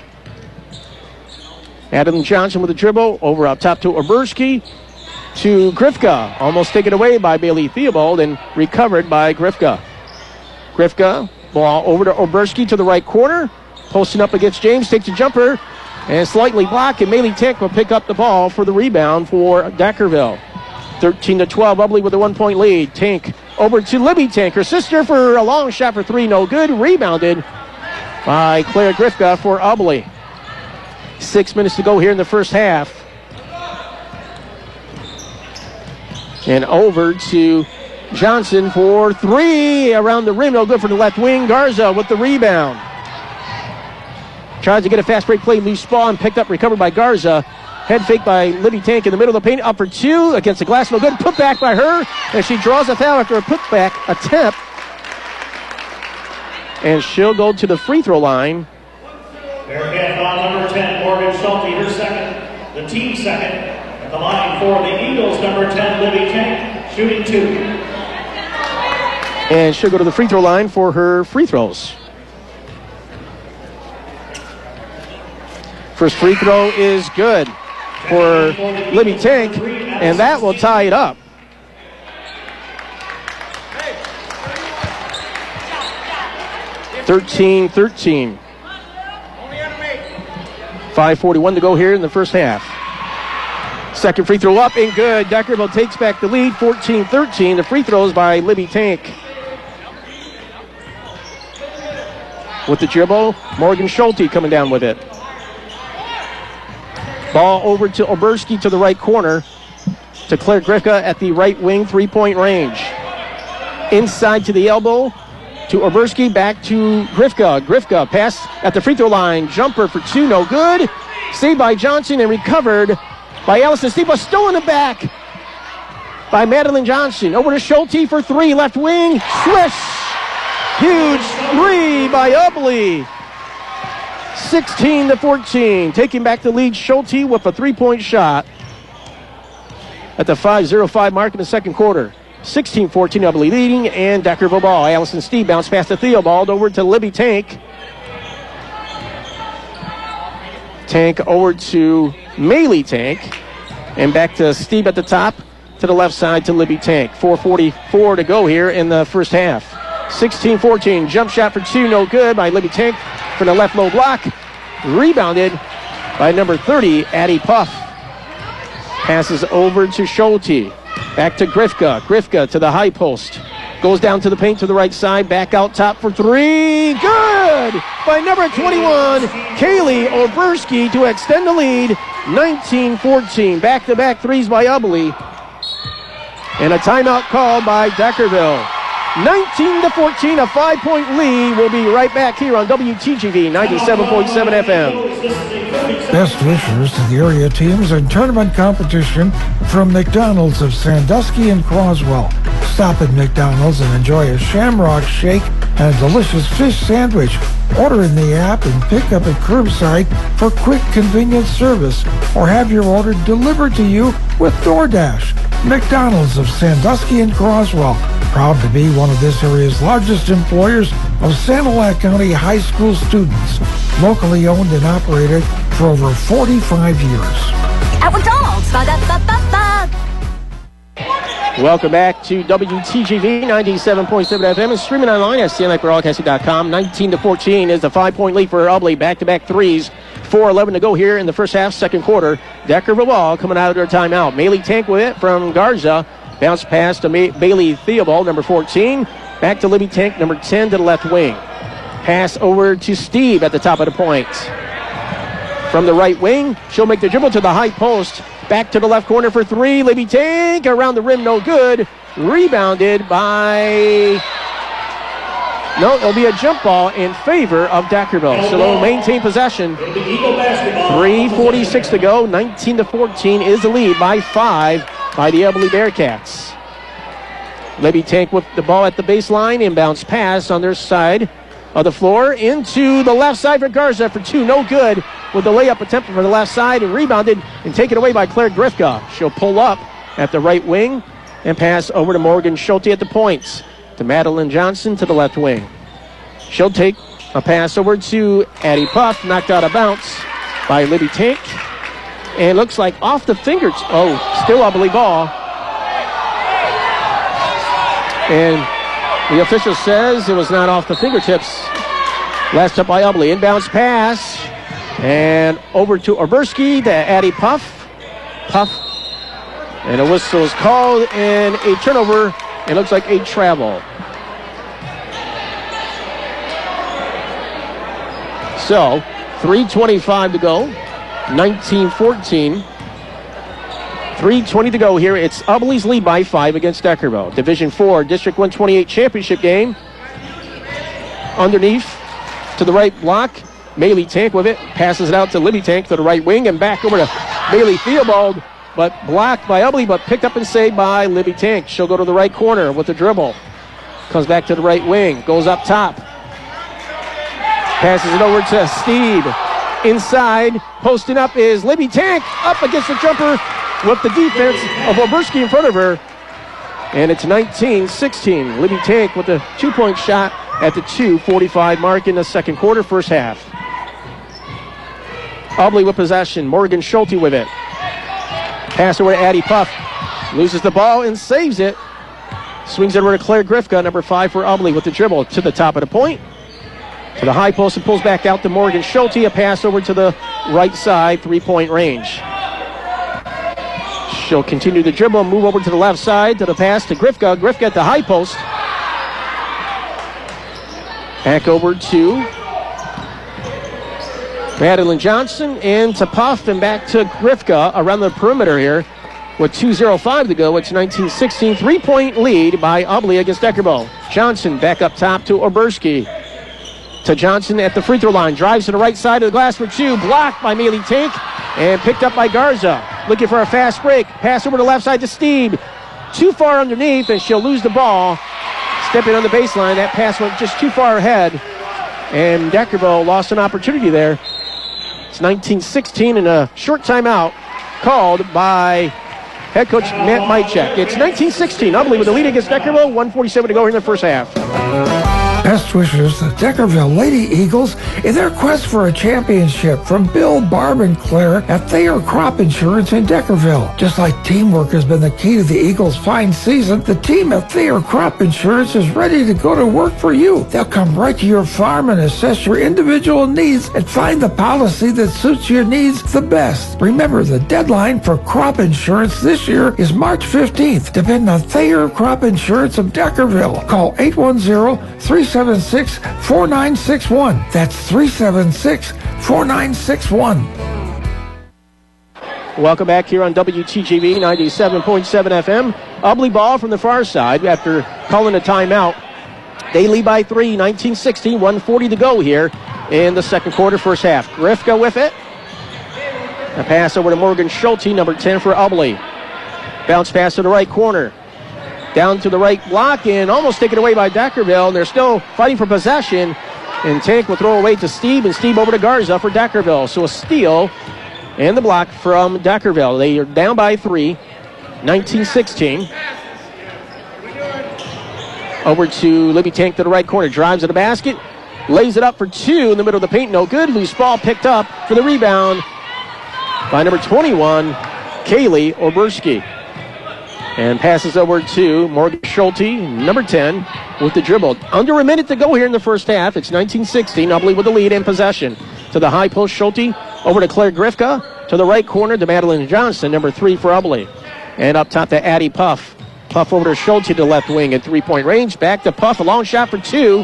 S1: Adam Johnson with a dribble, over up top to Oberski, to Grifka. Almost taken away by Bailey Theobald and recovered by Grifka. Grifka, ball over to Oberski to the right corner. Posting up against James, takes a jumper and slightly blocked, and Maylee Tank will pick up the ball for the rebound for Deckerville. thirteen to twelve, Ubly with a one-point lead. Tank over to Libby Tank, her sister, for a long shot for three, no good. Rebounded by Claire Grifka for Ubly. Six minutes to go here in the first half. And over to Johnson for three. Around the rim, no good for the left wing. Garza with the rebound. Tries to get a fast break play, loose ball, and picked up, recovered by Garza. Head fake by Libby Tank in the middle of the paint. Up for two against the glass, no good. Put back by her, and she draws a foul after a putback attempt. And she'll go to the free throw line.
S6: Bearcat foul number ten, Morgan Schulte, her second. The team second. At the line for the Eagles, number ten, Libby Tank, shooting two.
S1: And she'll go to the free throw line for her free throws. First free throw is good for Libby Tank, and that will tie it up. thirteen thirteen. five forty-one to go here in the first half. Second free throw up and good. Deckerville takes back the lead, fourteen thirteen. The free throws by Libby Tank. With the dribble, Morgan Schulte coming down with it. Ball over to Oberski to the right corner. To Claire Grifka at the right wing, three-point range. Inside to the elbow. To Oberski, back to Grifka. Grifka pass at the free throw line. Jumper for two, no good. Saved by Johnson and recovered by Allison Steeple. Still in the back by Madeline Johnson. Over to Schulte for three, left wing. Swish! Huge three by Ubly. sixteen to fourteen. Taking back the lead, Schulte with a three-point shot at the five oh five mark in the second quarter. sixteen fourteen, Ubly leading, and Deckerville ball. Allison Steve bounce past the Theobald over to Libby Tank. Tank over to Maylee Tank. And back to Steve at the top, to the left side to Libby Tank. four forty-four to go here in the first half. sixteen fourteen, jump shot for two, no good by Libby Tank for the left low block. Rebounded by number thirty, Addie Puff. Passes over to Schulte. Back to Grifka. Grifka to the high post. Goes down to the paint to the right side. Back out top for three. Good! By number twenty-one, Kaylee Oberski to extend the lead. nineteen fourteen. Back-to-back threes by Ubly. And a timeout called by Deckerville. nineteen to fourteen, a five-point lead. We'll be right back here on W T G V ninety-seven point seven F M.
S4: Best wishes to the area teams and tournament competition from McDonald's of Sandusky and Croswell. Stop at McDonald's and enjoy a Shamrock Shake and a delicious fish sandwich. Order in the app and pick up at curbside for quick, convenient service, or have your order delivered to you with DoorDash. McDonald's of Sandusky and Croswell, proud to be one of this area's largest employers of Sanilac County high school students. Locally owned and operated for over forty-five years.
S8: At McDonald's, ba-da-ba-ba-ba.
S1: Welcome back to W T G V ninety-seven point seven F M and streaming online at Sanilac Broadcasting dot com. nineteen to fourteen is the five-point lead for Ubly. Back-to-back threes. four eleven to go here in the first half, second quarter. Deckerville ball coming out of their timeout. Maley Tank with it from Garza. Bounce pass to Ma- Bailey Theobald, number fourteen. Back to Libby Tank, number ten, to the left wing. Pass over to Steve at the top of the point. From the right wing, she'll make the dribble to the high post. Back to the left corner for three. Libby Tank around the rim, no good. Rebounded by... No, it'll be a jump ball in favor of Deckerville. So they'll maintain possession. three forty-six to go. nineteen to fourteen is the lead by five by the Ubly Bearcats. Libby Tank with the ball at the baseline. Inbounds pass on their side of the floor into the left side for Garza for two. No good with the layup attempt for the left side and rebounded and taken away by Claire Grifka. She'll pull up at the right wing and pass over to Morgan Schulte at the points. To Madeline Johnson to the left wing. She'll take a pass over to Addie Puff, knocked out of bounds by Libby Tank. And looks like off the fingers. Oh, still Ubly ball. And the official says it was not off the fingertips. Last up by Ubly. Inbounds pass. And over to Oberski to Addie Puff. Puff. And a whistle is called and a turnover. It looks like a travel. So, three twenty-five to go. nineteen fourteen. three twenty to go here. It's Ubly's lead by five against Deckerville. Division four, District one twenty-eight championship game. Underneath to the right block. Maley Tank with it. Passes it out to Libby Tank to the right wing and back over to Bailey Theobald. But blocked by Ubly, but picked up and saved by Libby Tank. She'll go to the right corner with the dribble. Comes back to the right wing. Goes up top. Passes it over to Steve. Inside, posting up is Libby Tank. Up against the jumper with the defense of Oberski in front of her. And it's nineteen sixteen. Libby Tank with a two-point shot at the two forty-five mark in the second quarter, first half. Ubly with possession. Morgan Schulte with it. Pass over to Addie Puff. Loses the ball and saves it. Swings it over to Claire Grifka, number five for Ubly with the dribble to the top of the point. To the high post and pulls back out to Morgan Schulte. A pass over to the right side, three-point range. She'll continue the dribble and move over to the left side to the pass to Grifka. Grifka at the high post. Back over to Madeline Johnson and to Puff and back to Grifka around the perimeter here with two oh five to go. It's nineteen sixteen. Three-point lead by Ubly against Deckerville. Johnson back up top to Oberski. To Johnson at the free throw line. Drives to the right side of the glass for two. Blocked by Maley Tank and picked up by Garza. Looking for a fast break. Pass over to the left side to Steve. Too far underneath and she'll lose the ball. Stepping on the baseline. That pass went just too far ahead. And Deckerville lost an opportunity there. It's nineteen sixteen and a short timeout called by head coach Matt Mychek. It's nineteen sixteen. Ubly with the lead against Deckerville. one forty-seven to go here in the first half.
S4: Best wishes to Deckerville Lady Eagles in their quest for a championship from Bill, Barb, and Claire at Thayer Crop Insurance in Deckerville. Just like teamwork has been the key to the Eagles' fine season, the team at Thayer Crop Insurance is ready to go to work for you. They'll come right to your farm and assess your individual needs and find the policy that suits your needs the best. Remember, the deadline for crop insurance this year is March fifteenth. Depend on Thayer Crop Insurance of Deckerville. Call eight one zero, three seven six, four nine six one. That's three seven six, four nine six one.
S1: Welcome back here on W T G V ninety-seven point seven F M. Ubley ball from the far side after calling a timeout. They lead by three, nineteen sixteen, one forty to go here in the second quarter, first half. Grifka with it. A pass over to Morgan Schulte, number ten for Ubley. Bounce pass to the right corner. Down to the right block and almost taken away by Deckerville. And they're still fighting for possession. And Tank will throw away to Steve, and Steve over to Garza for Deckerville. So a steal and the block from Deckerville. They are down by three, nineteen sixteen. Over to Libby Tank to the right corner. Drives to the basket. Lays it up for two in the middle of the paint. No good. Loose ball picked up for the rebound by number twenty-one, Kaylee Oberski. And passes over to Morgan Schulte, number ten, with the dribble. Under a minute to go here in the first half. It's nineteen sixteen. Ubley with the lead in possession. To the high post, Schulte. Over to Claire Grifka. To the right corner to Madeline Johnson, number three for Ubley. And up top to Addie Puff. Puff over to Schulte to the left wing at three-point range. Back to Puff. A long shot for two.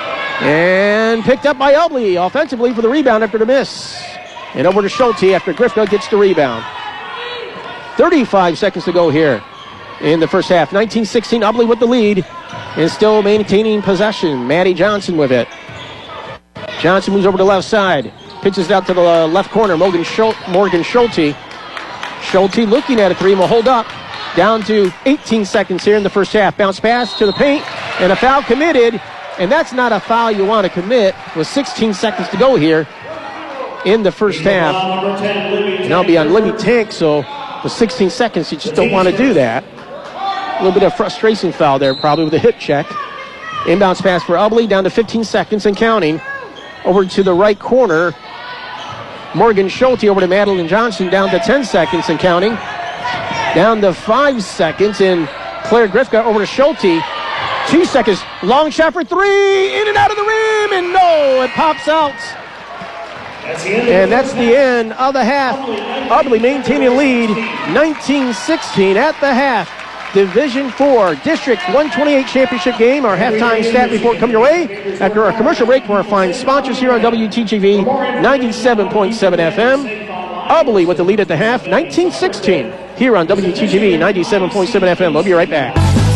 S1: And picked up by Ubley offensively for the rebound after the miss. And over to Schulte after Grifka gets the rebound. thirty-five seconds to go here in the first half. nineteen sixteen, Ubley with the lead and still maintaining possession. Maddie Johnson with it. Johnson moves over to the left side. Pitches it out to the left corner. Morgan Schulte. Morgan Schulte. Schulte looking at a three and will hold up. Down to eighteen seconds here in the first half. Bounce pass to the paint and a foul committed. And that's not a foul you want to commit with sixteen seconds to go here in the first half. And that'll be on Libby Tank, so with sixteen seconds, you just don't want to do that. A little bit of frustration foul there, probably with a hip check. Inbounds pass for Ubley, down to fifteen seconds and counting. Over to the right corner. Morgan Schulte over to Madeline Johnson, down to ten seconds and counting. Down to five seconds, and Claire Grifka over to Schulte. Two seconds, long shot for three, in and out of the rim, and no, it pops out. And that's the end of the half. Ubley maintaining lead, nineteen sixteen at the half. Division four District one twenty-eight championship game. Our halftime stat report coming your way after our commercial break from our fine sponsors here on W T G V ninety-seven point seven F M. Ubley with the lead at the half, nineteen sixteen here on W T G V ninety-seven point seven F M. We'll be right back.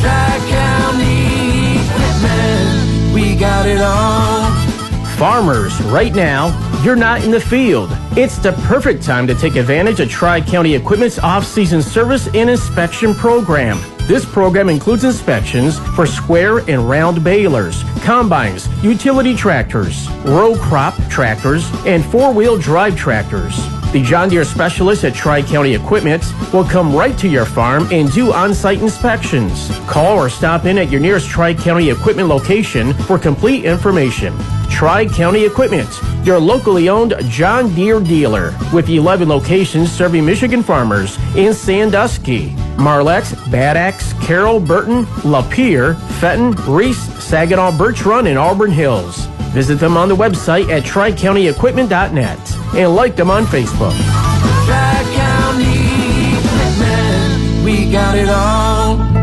S9: We got it all.
S1: Farmers, right now, you're not in the field. It's the perfect time to take advantage of Tri-County Equipment's off-season service and inspection program. This program includes inspections for square and round balers, combines, utility tractors, row crop tractors, and four-wheel drive tractors. The John Deere specialists at Tri-County Equipment will come right to your farm and do on-site inspections. Call or stop in at your nearest Tri-County Equipment location for complete information. Tri-County Equipment, your locally owned John Deere dealer, with eleven locations serving Michigan farmers in Sandusky, Marlette, Bad Axe, Carroll, Burton, Lapeer, Fenton, Reese, Saginaw, Birch Run, and Auburn Hills. Visit them on the website at tri county equipment dot net and like them on Facebook.
S9: Tri-County Equipment, we got it all.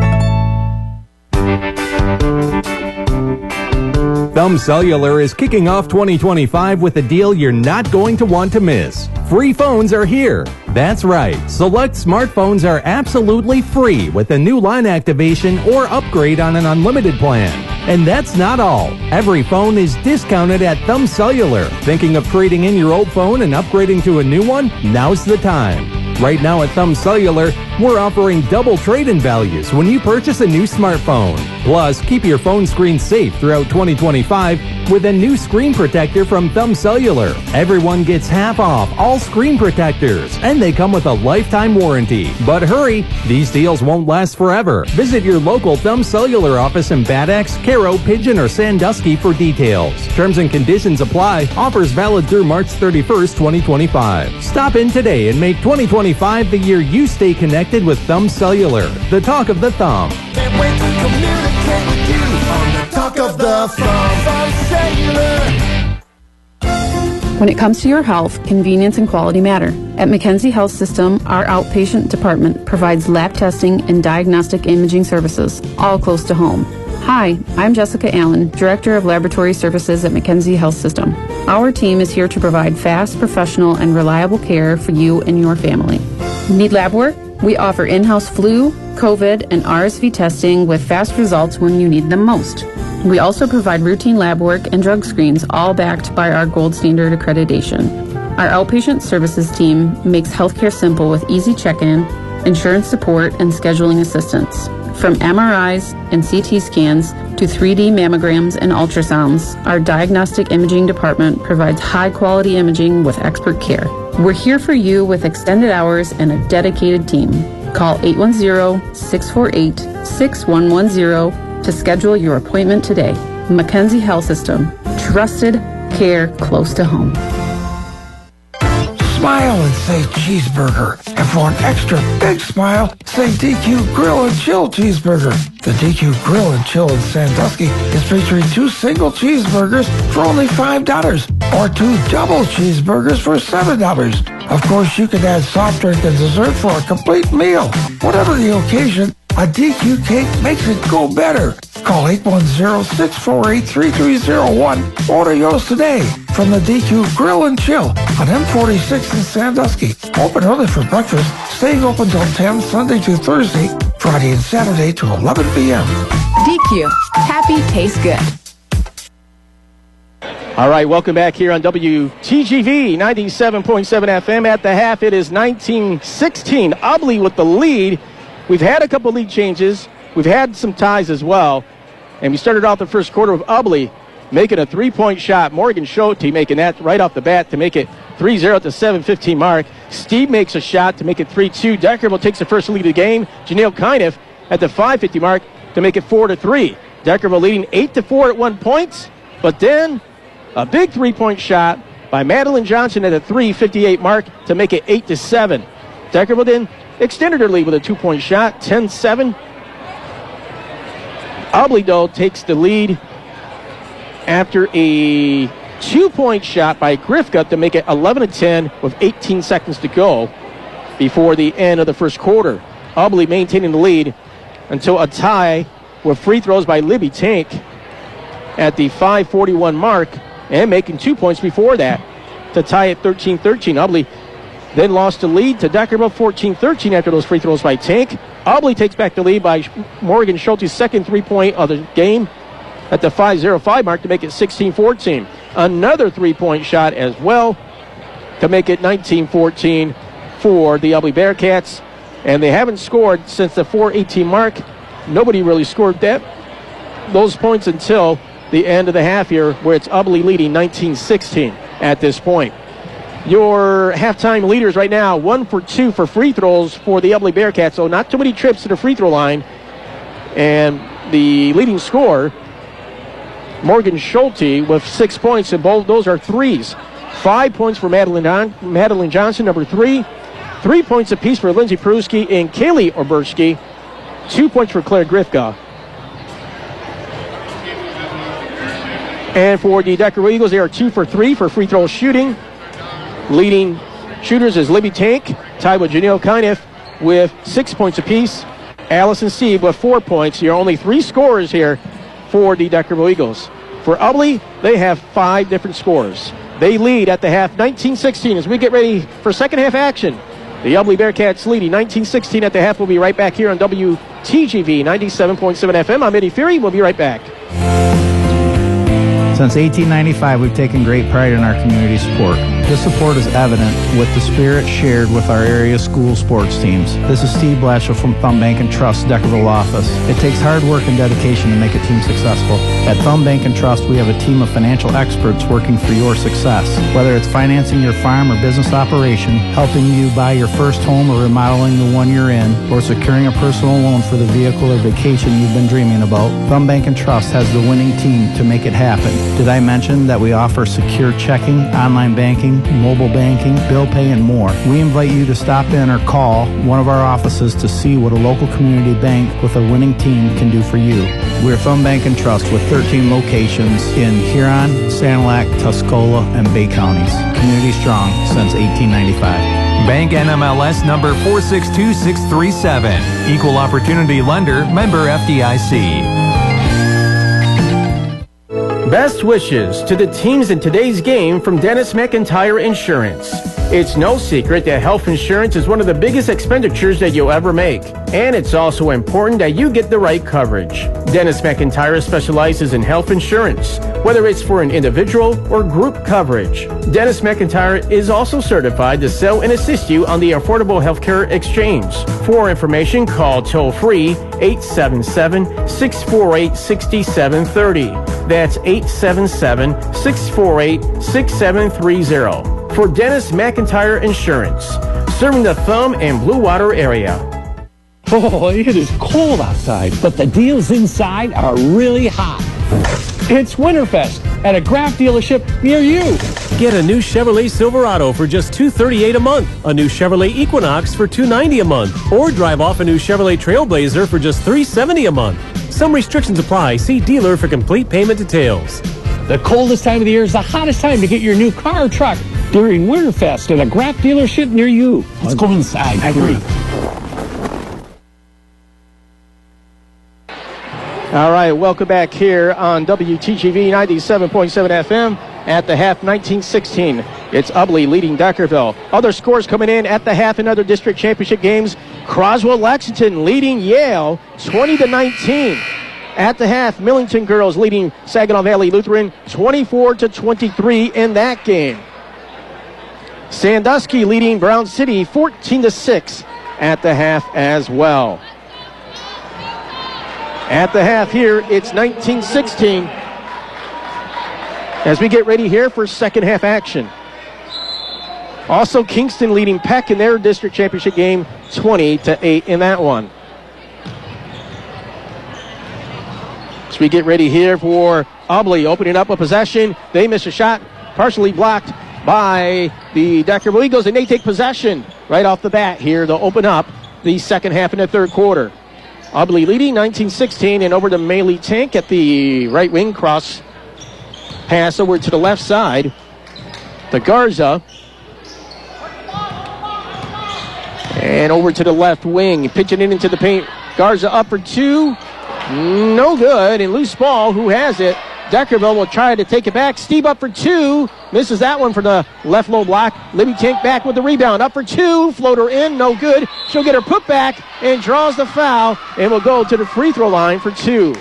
S3: Thumb Cellular is kicking off twenty twenty-five with a deal you're not going to want to miss. Free phones are here. That's right. Select smartphones are absolutely free with a new line activation or upgrade on an unlimited plan. And that's not all. Every phone is discounted at Thumb Cellular. Thinking of trading in your old phone and upgrading to a new one? Now's the time. Right now at Thumb Cellular, we're offering double trade-in values when you purchase a new smartphone. Plus, keep your phone screen safe throughout twenty twenty-five with a new screen protector from Thumb Cellular. Everyone gets half off all screen protectors, and they come with a lifetime warranty. But hurry, these deals won't last forever. Visit your local Thumb Cellular office in Bad Axe, Caro, Pigeon, or Sandusky for details. Terms and conditions apply. Offers valid through March thirty-first, twenty twenty-five. Stop in today and make twenty twenty-five the year you stay connected with Thumb Cellular, the talk of the thumb.
S9: Can't wait to communicate with you on the talk of the thumb. Thumb Cellular.
S10: When it comes to your health, convenience and quality matter. At McKenzie Health System, our outpatient department provides lab testing and diagnostic imaging services, all close to home. Hi, I'm Jessica Allen, Director of Laboratory Services at McKenzie Health System. Our team is here to provide fast, professional, and reliable care for you and your family. Need lab work? We offer in-house flu, COVID, and R S V testing with fast results when you need them most. We also provide routine lab work and drug screens, all backed by our gold standard accreditation. Our outpatient services team makes healthcare simple with easy check-in, insurance support, and scheduling assistance. From M R Is and C T scans to three D mammograms and ultrasounds, our diagnostic imaging department provides high-quality imaging with expert care. We're here for you with extended hours and a dedicated team. Call eight one zero, six four eight, six one one zero to schedule your appointment today. Mackenzie Health System. Trusted care close to home.
S4: Smile and say cheeseburger. And for an extra big smile, say D Q Grill and Chill Cheeseburger. The D Q Grill and Chill in Sandusky is featuring two single cheeseburgers for only five dollars or two double cheeseburgers for seven dollars. Of course, you can add soft drink and dessert for a complete meal. Whatever the occasion, a D Q cake makes it go better. Call eight one zero, six four eight, three three zero one. Order yours today from the D Q Grill and Chill on M forty-six in Sandusky. Open early for breakfast, staying open till ten Sunday to Thursday, Friday and Saturday to eleven p.m.
S5: D Q. Happy tastes good.
S1: All right, welcome back here on W T G V ninety-seven point seven F M. At the half, it is nineteen sixteen. Ubly with the lead. We've had a couple lead changes. We've had some ties as well. And we started off the first quarter with Ubly making a three-point shot. Morgan Schote making that right off the bat to make it three zero at the seven fifteen mark. Steve makes a shot to make it three two. Deckerville takes the first lead of the game. Janelle Kineff at the five fifty mark to make it four to three. Deckerville leading eight to four at one point. But then a big three-point shot by Madeline Johnson at the three fifty-eight mark to make it eight to seven. Deckerville then extended her lead with a two-point shot, ten seven. Ubly, though, takes the lead after a two-point shot by Grifka to make it eleven to ten with eighteen seconds to go before the end of the first quarter. Ubly maintaining the lead until a tie with free throws by Libby Tank at the five forty-one mark and making two points before that to tie at thirteen thirteen. Ubly then lost the lead to Deckerville fourteen thirteen after those free throws by Tank. Ubly takes back the lead by Morgan Schulte's second three-point of the game at the five oh five mark to make it sixteen fourteen. Another three-point shot as well to make it nineteen fourteen for the Ubly Bearcats. And they haven't scored since the four eighteen mark. Nobody really scored that those points until the end of the half here, where it's Ubly leading nineteen sixteen at this point. Your halftime leaders right now, one for two for free throws for the Ubly Bearcats, so not too many trips to the free throw line. And the leading scorer, Morgan Schulte, with six points, and both those are threes. Five points for Madeline, Don- Madeline Johnson, number three. Three points apiece for Lindsay Peruski and Kaylee Oberski. Two points for Claire Grifka. And for the Deckerville Eagles, they are two for three for free throw shooting. Leading shooters is Libby Tank, tied with Janelle Kineff with six points apiece. Allison Steve with four points. You're only three scorers here for the Deckerville Eagles. For Ubly, they have five different scorers. They lead at the half nineteen sixteen as we get ready for second half action. The Ubly Bearcats leading nineteen sixteen at the half. We'll be right back here on W T G V ninety-seven point seven F M. I'm Eddie Fury. We'll be right back.
S11: Since eighteen ninety-five, we've taken great pride in our community support. This support is evident with the spirit shared with our area school sports teams. This is Steve Blatchel from Thumb Bank and Trust Deckerville office. It takes hard work and dedication to make a team successful. At Thumb Bank and Trust, we have a team of financial experts working for your success. Whether it's financing your farm or business operation, helping you buy your first home or remodeling the one you're in, or securing a personal loan for the vehicle or vacation you've been dreaming about, Thumb Bank and Trust has the winning team to make it happen. Did I mention that we offer secure checking, online banking, mobile banking, bill pay, and more? We invite you to stop in or call one of our offices to see what a local community bank with a winning team can do for you. We're Thumb Bank and Trust with thirteen locations in Huron, Sanilac, Tuscola, and Bay counties. Community strong since eighteen ninety-five.
S3: Bank N M L S number four six two six three seven. Equal Opportunity Lender, member F D I C.
S1: Best wishes to the teams in today's game from Dennis McIntyre Insurance. It's no secret that health insurance is one of the biggest expenditures that you'll ever make. And it's also important that you get the right coverage. Dennis McIntyre specializes in health insurance, whether it's for an individual or group coverage. Dennis McIntyre is also certified to sell and assist you on the Affordable Healthcare Exchange. For more information, call toll-free eight seven seven, six four eight, six seven three zero. That's eight seven seven, six four eight, six seven three zero. For Dennis McIntyre Insurance, serving the Thumb and Blue Water area.
S12: Oh, it is cold outside, but the deals inside are really hot. It's Winterfest at a Graf dealership near you.
S13: Get a new Chevrolet Silverado for just two hundred thirty-eight dollars a month, a new Chevrolet Equinox for two hundred ninety dollars a month, or drive off a new Chevrolet Trailblazer for just three hundred seventy dollars a month. Some restrictions apply. See dealer for complete payment details.
S12: The coldest time of the year is the hottest time to get your new car or truck during Winterfest at a Graf dealership near you. Let's go inside. I agree.
S1: All right, welcome back here on W T G V ninety-seven point seven F M at the half, nineteen sixteen. It's Ubly leading Deckerville. Other scores coming in at the half in other district championship games. Croswell-Lexington leading Yale twenty to nineteen. At the half, Millington girls leading Saginaw Valley Lutheran twenty-four to twenty-three in that game. Sandusky leading Brown City fourteen to six at the half as well. At the half here, it's nineteen sixteen as we get ready here for second half action. Also, Kingston leading Peck in their district championship game twenty to eight in that one. As we get ready here for Ubly opening up a possession. They miss a shot, partially blocked by the Deckerville Eagles, and they take possession right off the bat here to open up the second half in the third quarter. Ubly leading nineteen sixteen, and over to Maley Tank at the right wing. Cross pass over to the left side to Garza. And over to the left wing, pitching it into the paint. Garza up for two. No good, and loose ball. Who has it? Deckerville will try to take it back. Steve up for two. Misses that one for the left low block. Libby Tank back with the rebound. Up for two. Floater in. No good. She'll get her put back and draws the foul and will go to the free throw line for two.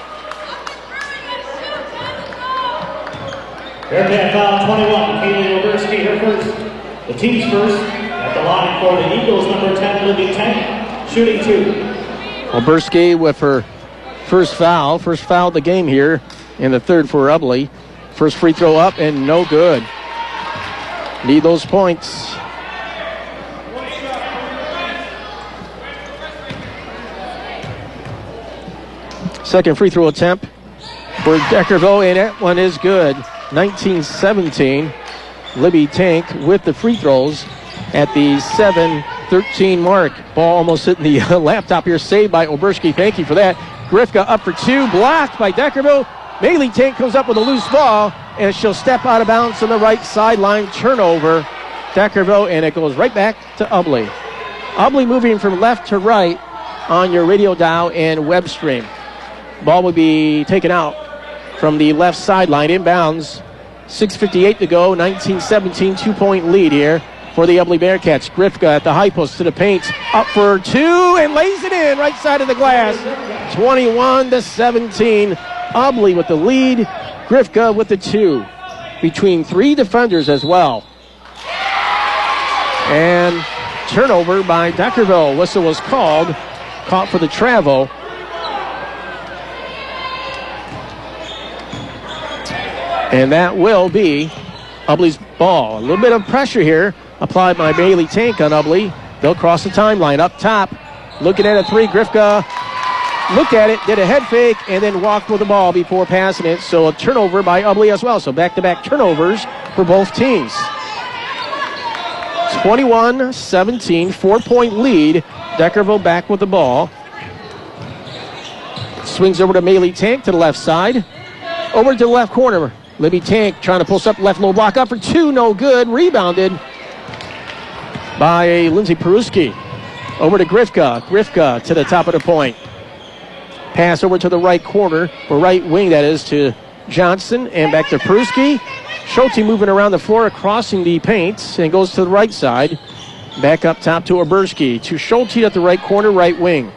S6: Bearcat foul twenty-one. Kaylee Oberski, her first. The team's first. At the line for the Eagles, number ten, Libby Tank. Shooting two.
S1: Oberski with her first foul. First foul of the game here. In the third for Ubly. First free throw up and no good. Need those points. Second free throw attempt for Deckerville, and that one is good. nineteen seventeen. Libby Tank with the free throws at the seven thirteen mark. Ball almost hitting the laptop here. Saved by Oberski. Thank you for that. Grifka up for two. Blocked by Deckerville. Maley Tank comes up with a loose ball, and she'll step out of bounds on the right sideline. Turnover, Deckerville, and it goes right back to Ubly. Ubly moving from left to right on your radio dial and web stream. Ball will be taken out from the left sideline, inbounds. six fifty-eight to go, nineteen seventeen, two-point lead here for the Ubly Bearcats. Grifka at the high post to the paint, up for two, and lays it in right side of the glass. twenty-one to seventeen. Ubly with the lead. Grifka with the two. Between three defenders as well. And turnover by Deckerville. Whistle was called. Caught for the travel. And that will be Ubly's ball. A little bit of pressure here applied by Maley Tank on Ubly. They'll cross the timeline up top. Looking at a three. Grifka looked at it, did a head fake, and then walked with the ball before passing it. So a turnover by Ubly as well. So back-to-back turnovers for both teams. twenty-one seventeen, four-point lead. Deckerville back with the ball. Swings over to Maley Tank to the left side. Over to the left corner. Libby Tank trying to post up left low block. Up for two, no good. Rebounded by Lindsay Peruski. Over to Grifka. Grifka to the top of the point. Pass over to the right corner, or right wing, that is, to Johnson, and back to Peruski. Schulte moving around the floor, crossing the paint, and goes to the right side. Back up top to Oberski. To Schulte at the right corner, right wing.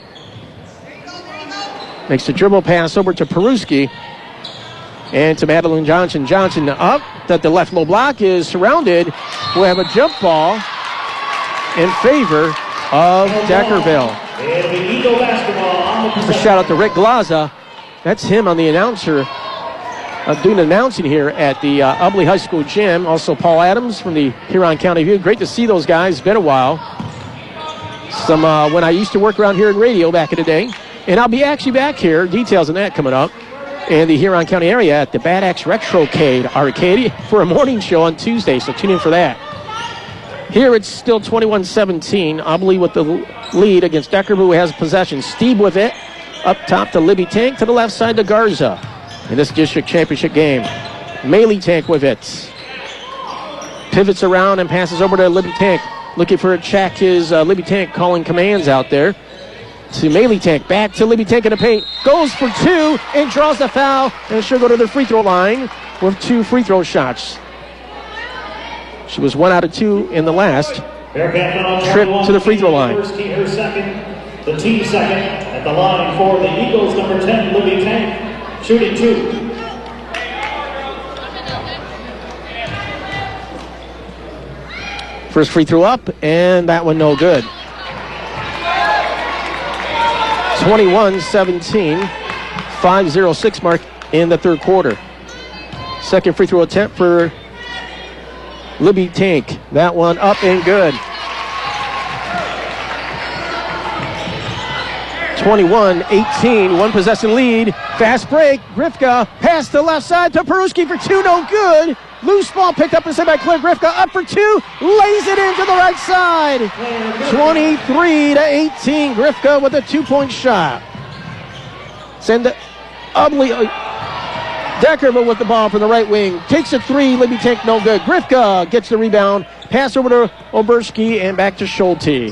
S1: Makes the dribble pass over to Peruski. And to Madeline Johnson. Johnson up, that the left low block is surrounded. We'll have a jump ball in favor of Deckerville.
S6: And the Eagle basketball on the
S1: A
S6: possession.
S1: shout out to Rick Glaza. That's him on the announcer, uh, doing announcing here at the uh, Ubly High School gym. Also Paul Adams from the Huron County View. Great to see those guys. It's been a while. Some uh, when I used to work around here in radio back in the day. And I'll be actually back here. Details on that coming up in the Huron County area at the Bad Axe Retrocade Arcade for a morning show on Tuesday. So tune in for that. Here it's still twenty-one seventeen. Ubly with the lead against Deckerville, who has possession. Steve with it. Up top to Libby Tank. To the left side to Garza in this district championship game. Maley Tank with it. Pivots around and passes over to Libby Tank. Looking for a check is uh, Libby Tank calling commands out there. To Maley Tank. Back to Libby Tank in the paint. Goes for two and draws the foul. And she'll go to the free throw line with two free throw shots. She was one out of two in the last trip to the free throw line.
S6: First team, her second, the team second at the line for the Eagles, number ten, Libby Tank, shooting two.
S1: First free throw up, and that one no good. twenty-one seventeen, five oh six mark in the third quarter. Second free throw attempt for Libby Tank. That one up and good. twenty-one eighteen, one possession lead. Fast break. Grifka pass to the left side to Peruski for two, no good. Loose ball picked up inside by Claire Grifka. Up for two, lays it into the right side. twenty-three to eighteen. Grifka with a two-point shot. Send it. Ubly. Deckerville with the ball from the right wing. Takes a three. Libby Tank no good. Grifka gets the rebound. Pass over to Oberski and back to Schulte.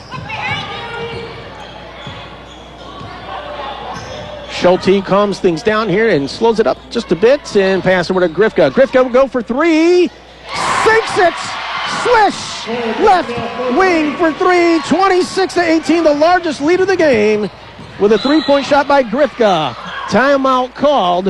S1: Schulte calms things down here and slows it up just a bit and pass over to Grifka. Grifka will go for three. Sinks it. Swish. Left wing for three. twenty-six to eighteen, the largest lead of the game with a three-point shot by Grifka. Timeout called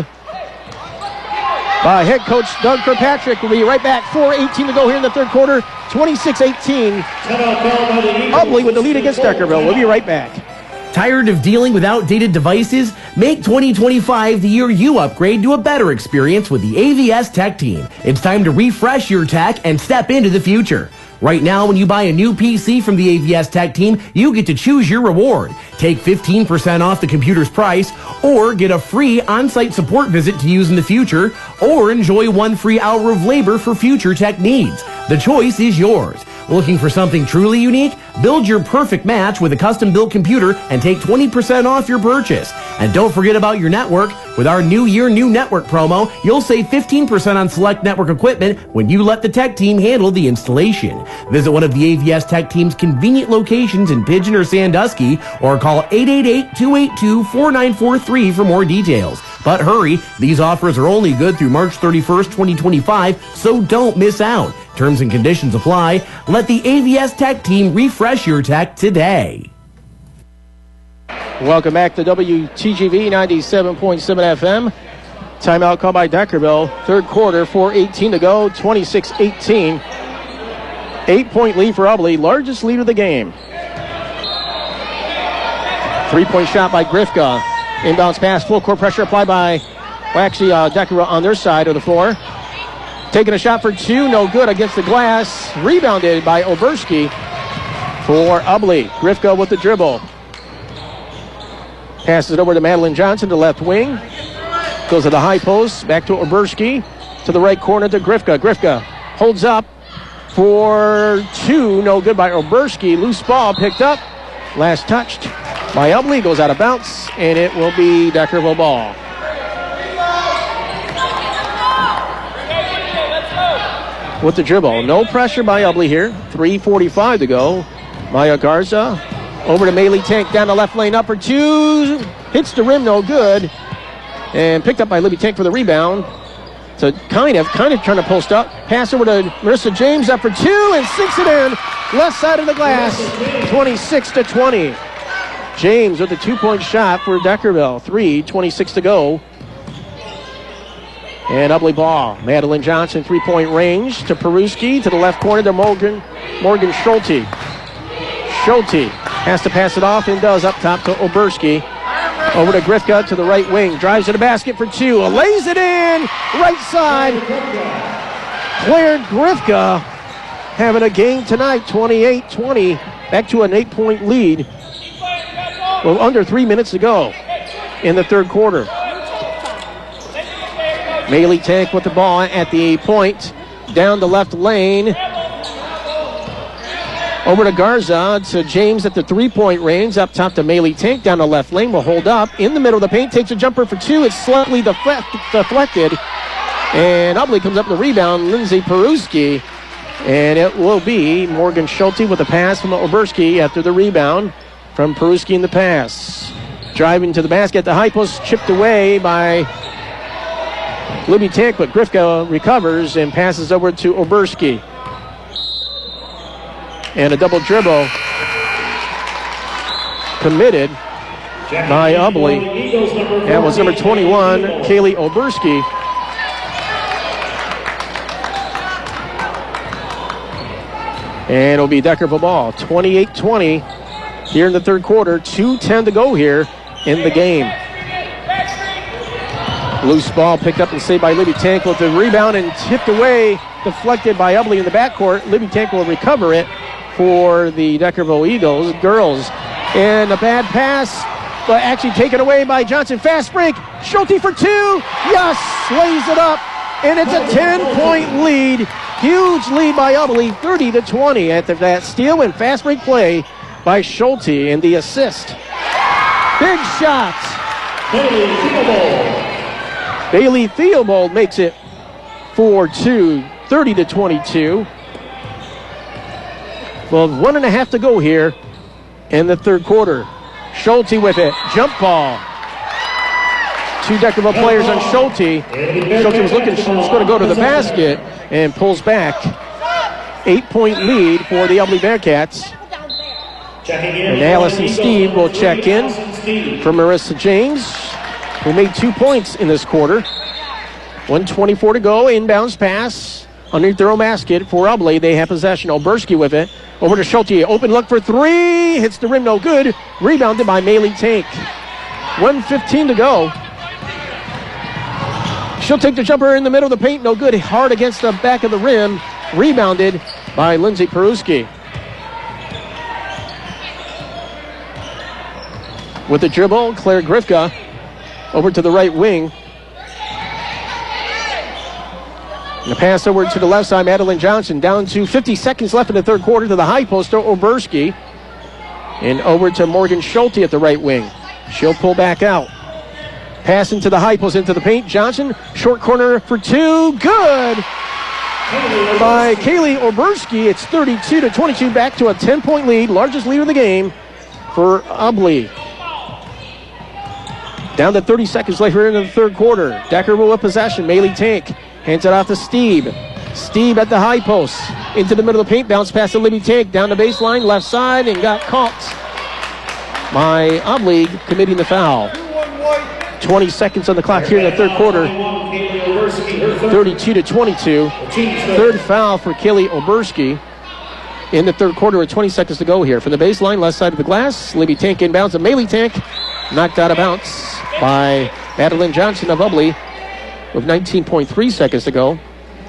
S1: by head coach Doug Kirkpatrick. Will be right back. four eighteen to go here in the third quarter. twenty-six eighteen. Ubly with the lead against Deckerville. We'll be right back.
S14: Tired of dealing with outdated devices? Make twenty twenty-five the year you upgrade to a better experience with the A V S Tech Team. It's time to refresh your tech and step into the future. Right now, when you buy a new P C from the A V S Tech Team, you get to choose your reward. Take fifteen percent off the computer's price, or get a free on-site support visit to use in the future, or enjoy one free hour of labor for future tech needs. The choice is yours. Looking for something truly unique? Build your perfect match with a custom-built computer and take twenty percent off your purchase. And don't forget about your network. With our New Year, New Network promo, you'll save fifteen percent on select network equipment when you let the Tech Team handle the installation. Visit one of the A V S Tech Team's convenient locations in Pigeon or Sandusky, or call eight eight eight, two eight two, four nine four three for more details. But hurry, these offers are only good through March thirty-first, twenty twenty-five, so don't miss out. Terms and conditions apply. Let the A V S Tech Team refresh your tech today.
S1: Welcome back to W T G V ninety-seven point seven F M. Timeout called by Deckerville. Third quarter, four eighteen to go, twenty-six eighteen. Eight-point lead for Ubly, largest lead of the game. Three-point shot by Grifka. Inbounds pass, full court pressure applied by, well, actually, uh, Deckerville on their side of the floor. Taking a shot for two, no good against the glass. Rebounded by Oberski for Ubly. Grifka with the dribble. Passes it over to Madeline Johnson to left wing. Goes to the high post, back to Oberski. To the right corner to Grifka. Grifka holds up for two, no good by Oberski. Loose ball picked up. Last touched by Ubly, goes out of bounds, and it will be Deckerville ball. With the dribble. No pressure by Ubly here. three forty-five to go. Maya Garza over to Maley Tank down the left lane. Up for two. Hits the rim, no good. And picked up by Libby Tank for the rebound. to kind of, kind of trying to post up. Pass over to Marissa James up for two and sinks it in. Left side of the glass, twenty-six to twenty. James with a two-point shot for Deckerville. three twenty-six to go. And Ubley ball. Madeline Johnson, three-point range to Peruski. To the left corner to Morgan, Morgan Schulte. Schulte has to pass it off and does up top to Oberski. Over to Grifka to the right wing. Drives to the basket for two. Lays it in. Right side. Claire Grifka having a game tonight. twenty-eight twenty. Back to an eight-point lead. Well, under three minutes to go in the third quarter. Maylee Tank with the ball at the point. Down the left lane. Over to Garza, to James at the three-point range. Up top to Maylee Tank, down the left lane. Will hold up in the middle of the paint. Takes a jumper for two. It's slightly deflect, deflected. And Ubley comes up the rebound. Lindsay Peruski. And it will be Morgan Schulte with a pass from Oberski after the rebound from Peruski in the pass. Driving to the basket. The high post chipped away by Libby Tank, but Grifka recovers and passes over to Oberski. And a double dribble committed by Ubley. That was number twenty-one, Kaylee Oberski. And it'll be Deckerville ball. twenty-eight twenty here in the third quarter. two ten to go here in the game. Loose ball picked up and saved by Libby Tank with the rebound and tipped away, deflected by Ubley in the backcourt. Libby Tank will recover it for the Deckerville Eagles girls. And a bad pass, but actually taken away by Johnson. Fast break. Schulte for two. Yes, lays it up. And it's a ten-point lead. Huge lead by Ubley, thirty to twenty after that steal and fast break play by Schulte, and the assist. Big shot. Bailey Theobald. Bailey Theobald makes it four two, thirty to twenty-two. Well, one and a half to go here in the third quarter. Schulte with it. Jump ball. Two Deckerville players on Schulte. Schulte was looking, she was going to go to the basket and pulls back. Eight-point lead for the Ubley Bearcats. And Allison Steve will check in for Marissa James, who made two points in this quarter. one twenty-four to go. Inbounds pass underneath their own basket for Ubley. They have possession. Oberski with it. Over to Schulte. Open look for three. Hits the rim, no good. Rebounded by Maylee Tank. one fifteen to go. She'll take the jumper in the middle of the paint. No good. Hard against the back of the rim. Rebounded by Lindsay Peruski. With the dribble, Claire Grifka over to the right wing. And the pass over to the left side, Madeline Johnson. Down to fifty seconds left in the third quarter to the high post to Oberski. And over to Morgan Schulte at the right wing. She'll pull back out. Pass into the high post, into the paint. Johnson, short corner for two. Good by Kaylee Oberski. It's thirty-two to twenty-two, back to a ten-point lead. Largest lead of the game for Ubley. Down to thirty seconds left here in the third quarter. Deckerville with possession. Maylee Tank hands it off to Steve. Steve at the high post. Into the middle of the paint. Bounce pass to Libby Tank. Down the baseline, left side, and got caught by Ubley, committing the foul. twenty seconds on the clock here in the third quarter. thirty-two to twenty-two. Third foul for Kaylee Oberski in the third quarter with twenty seconds to go here. From the baseline, left side of the glass, Libby Tank inbounds. A Maylee Tank knocked out of bounds by Madeline Johnson of Ubley with nineteen point three seconds to go.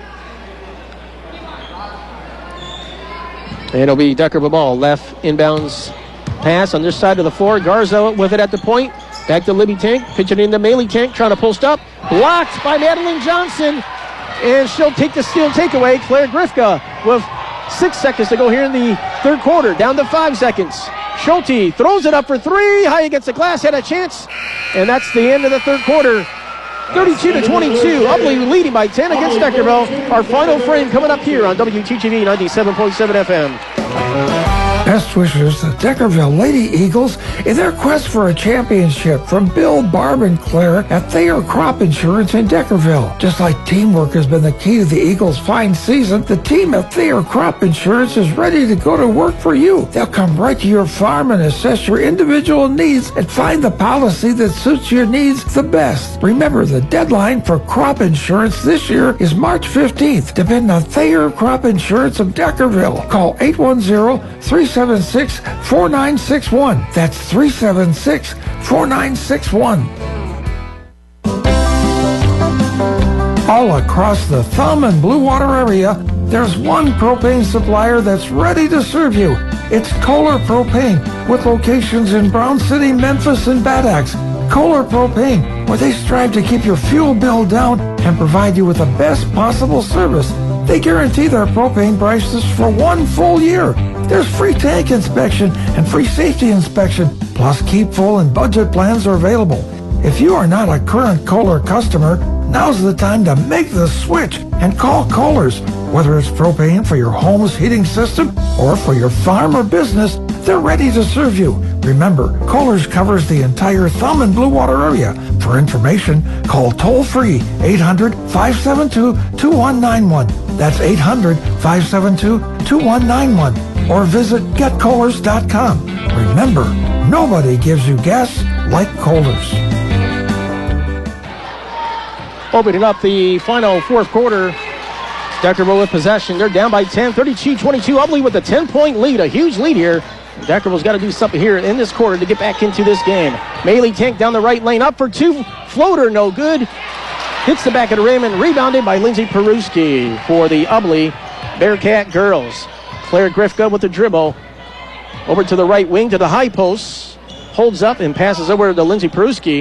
S1: And it'll be Deckerville ball. Left inbounds pass on this side of the floor. Garza with it at the point. Back to Libby Tank. Pitching in the Maylee Tank. Trying to post up. Blocked by Madeline Johnson. And she'll take the steal takeaway. Claire Grifka with six seconds to go here in the third quarter. Down to five seconds. Schulte throws it up for three. High against the glass. Had a chance. And that's the end of the third quarter. thirty-two to twenty-two. Ubley leading by ten against Deckerville. Our final frame coming up here on W T G V ninety-seven point seven F M.
S4: Best wishes to Deckerville Lady Eagles in their quest for a championship from Bill, Barb, and Claire at Thayer Crop Insurance in Deckerville. Just like teamwork has been the key to the Eagles' fine season, the team at Thayer Crop Insurance is ready to go to work for you. They'll come right to your farm and assess your individual needs and find the policy that suits your needs the best. Remember, the deadline for crop insurance this year is March fifteenth. Depend on Thayer Crop Insurance of Deckerville. Call eight one zero, three seven six, four nine six one. That's three seven six, four nine six one. All across the Thumb and Blue Water area, there's one propane supplier that's ready to serve you. It's Kohler Propane, with locations in Brown City, Memphis, and Bad Axe. Kohler Propane, where they strive to keep your fuel bill down and provide you with the best possible service. They guarantee their propane prices for one full year. There's free tank inspection and free safety inspection, plus keep full and budget plans are available. If you are not a current Kohler customer, now's the time to make the switch and call Kohler's. Whether it's propane for your home's heating system or for your farm or business, they're ready to serve you. Remember, Kohler's covers the entire Thumb and Blue Water area. For information, call toll-free eight hundred, five seven two, two one nine one. That's eight hundred, five seven two, two one nine one. Or visit get kohlers dot com. Remember, nobody gives you gas like Kohler's.
S1: Opening up the final fourth quarter, Deckerville with possession. They're down by ten, thirty-two twenty-two. Ubly with a ten-point lead, a huge lead here. Deckerville's got to do something here in this quarter to get back into this game. Maley Tank down the right lane, up for two. Floater, no good. Hits the back of the rim and rebounded by Lindsay Peruski for the Ubly Bearcat girls. Claire Grifka with the dribble. Over to the right wing to the high post. Holds up and passes over to Lindsay Peruski.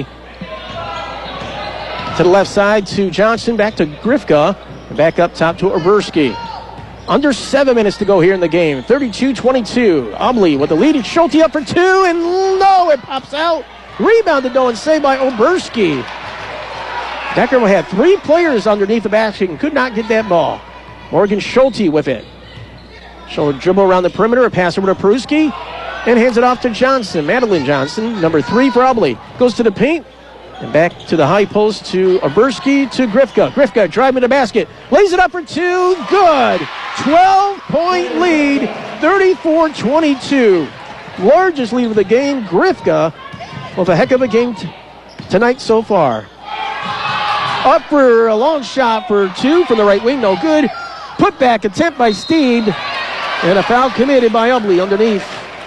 S1: To the left side to Johnson, back to Grifka. Back up top to Oberski. Under seven minutes to go here in the game. thirty-two twenty-two. Ubly with the lead. Schulte up for two, and no, it pops out. Rebounded, though, and saved by Oberski. Deckerville had three players underneath the basket and could not get that ball. Morgan Schulte with it. She'll dribble around the perimeter, a pass over to Peruski, and hands it off to Johnson. Madeline Johnson, number three for Ubly. Goes to the paint. And back to the high post to Oberski to Grifka. Grifka driving the basket. Lays it up for two. Good. twelve-point lead. thirty-four twenty-two. Largest lead of the game. Grifka with a heck of a game t- tonight so far. Up for a long shot for two from the right wing. No good. Put back attempt by Steed. And a foul committed by Ubly underneath.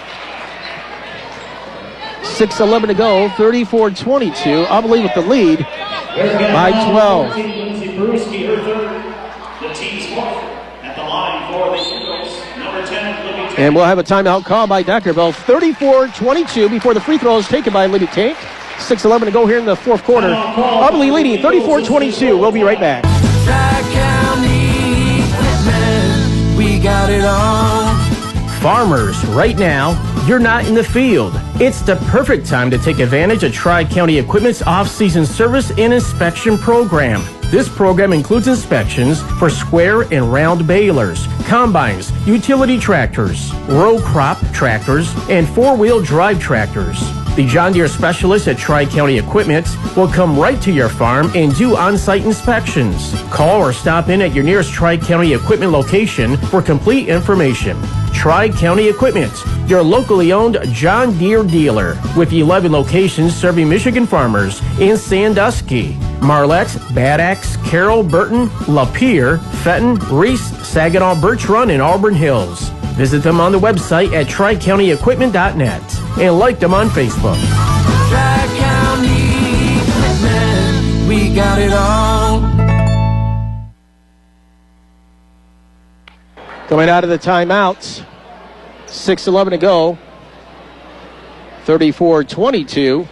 S1: six eleven to go, thirty-four twenty-two. Ubly with the lead by twelve.
S6: Lindsay Peruski, her third. The team's fourth at the line for the Eagles. Number ten, Libby Tank.
S1: And we'll have a timeout called by Deckerville. thirty-four twenty-two before the free throw is taken by Libby Tank. six eleven to go here in the fourth quarter. Ubly leading thirty-four twenty-two. We'll be right back.
S9: We got it all.
S14: Farmers, right now, you're not in the field. It's the perfect time to take advantage of Tri-County Equipment's off-season service and inspection program. This program includes inspections for square and round balers, combines, utility tractors, row crop tractors, and four-wheel drive tractors. The John Deere specialists at Tri-County Equipment will come right to your farm and do on-site inspections. Call or stop in at your nearest Tri-County Equipment location for complete information. Tri-County Equipment, your locally owned John Deere dealer, with eleven locations serving Michigan farmers in Sandusky, Marlette, Bad Axe, Carroll, Burton, Lapeer, Fenton, Reese, Saginaw, Birch Run, and Auburn Hills. Visit them on the website at tri county equipment dot net and like them on Facebook.
S9: Tri-County Equipment, we got it all.
S1: Coming out of the timeouts, six eleven to go, thirty-four twenty-two.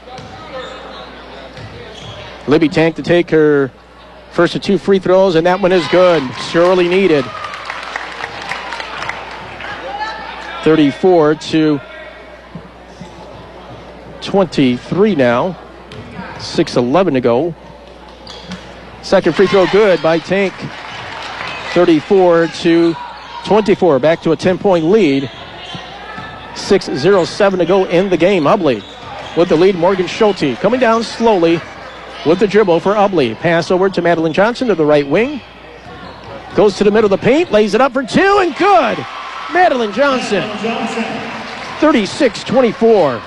S1: Libby Tank to take her first of two free throws, and that one is good. Surely needed. thirty-four to twenty-three now. six eleven to go. Second free throw good by Tank. thirty-four to twenty-four. Back to a ten-point lead. six oh seven to go in the game. Ubley with the lead. Morgan Schulte coming down slowly with the dribble for Ubley. Pass over to Madeline Johnson to the right wing. Goes to the middle of the paint, lays it up for two, and good. Madeline Johnson, thirty-six twenty-four.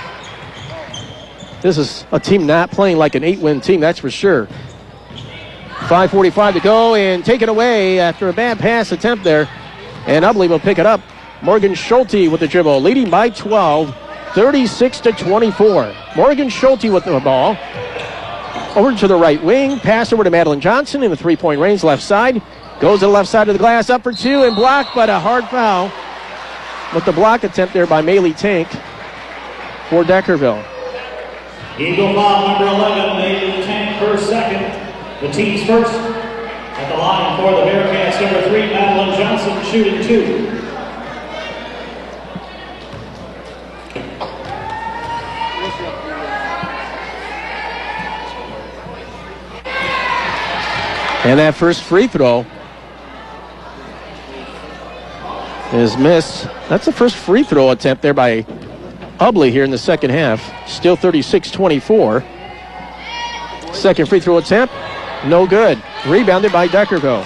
S1: This is a team not playing like an eight-win team, that's for sure. five forty-five to go, and taken away after a bad pass attempt there. And Ubley will pick it up. Morgan Schulte with the dribble, leading by twelve, thirty-six to twenty-four. Morgan Schulte with the ball. Over to the right wing, pass over to Madeline Johnson in the three-point range, left side. Goes to the left side of the glass, up for two, and blocked, but a hard foul. With the block attempt there by Maylee Tank for Deckerville.
S6: Eagle foul number eleven, Maylee Tank per second. The team's first. At the line for the Bearcats, number three, Madeline Johnson, shooting two.
S1: And that first free throw is missed. That's the first free throw attempt there by Ubley here in the second half. Still thirty-six twenty-four. Second free throw attempt, no good. Rebounded by Deckerville.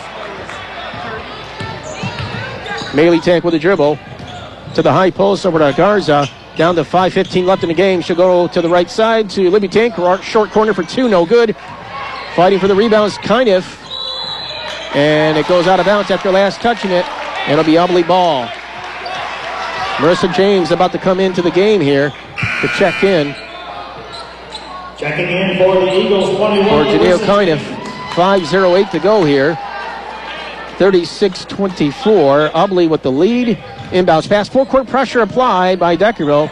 S1: Maylee Tank with a dribble to the high post over to Garza. Down to five fifteen left in the game. She'll go to the right side to Libby Tank. Short corner for two, no good. Fighting for the rebounds, Kiniff. And it goes out of bounds after last touching it. It'll be Ubley ball. Marissa James about to come into the game here to check in.
S6: Checking in for the Eagles, twenty-one.
S1: For Janelle Kiniff. five oh eight to go here. thirty-six twenty-four. Ubley with the lead. Inbounds pass. Full court pressure applied by Deckerville.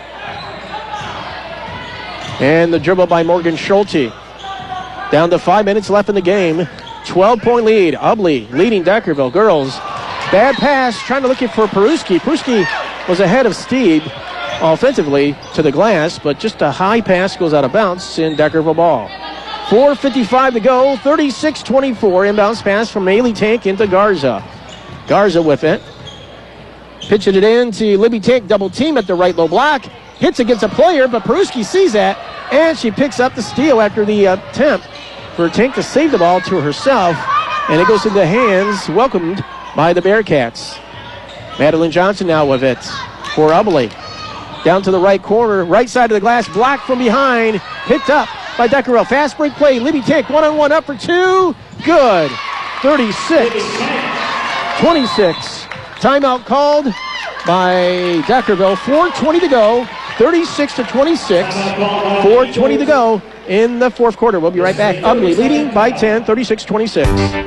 S1: And the dribble by Morgan Schulte. Down to five minutes left in the game. twelve-point lead. Ubley leading Deckerville. Girls, bad pass. Trying to look for Peruski. Peruski was ahead of Steve offensively to the glass, but just a high pass goes out of bounds in Deckerville ball. four fifty-five to go. thirty-six twenty-four. Inbounds pass from Maylee Tank into Garza. Garza with it. Pitching it in to Libby Tank. Double team at the right low block. Hits against a player, but Peruski sees that, and she picks up the steal after the attempt for Tank to save the ball to herself, and it goes into hands welcomed by the Bearcats. Madeline Johnson now with it for Ubley. Down to the right corner, right side of the glass, blocked from behind, picked up by Deckerville. Fast break play, Libby Tank one-on-one up for two, good. thirty-six twenty-six. Timeout called by Deckerville. four twenty to go, thirty-six to twenty-six. four twenty to go in the fourth quarter. We'll be right back. Ubley leading by ten, thirty-six twenty-six.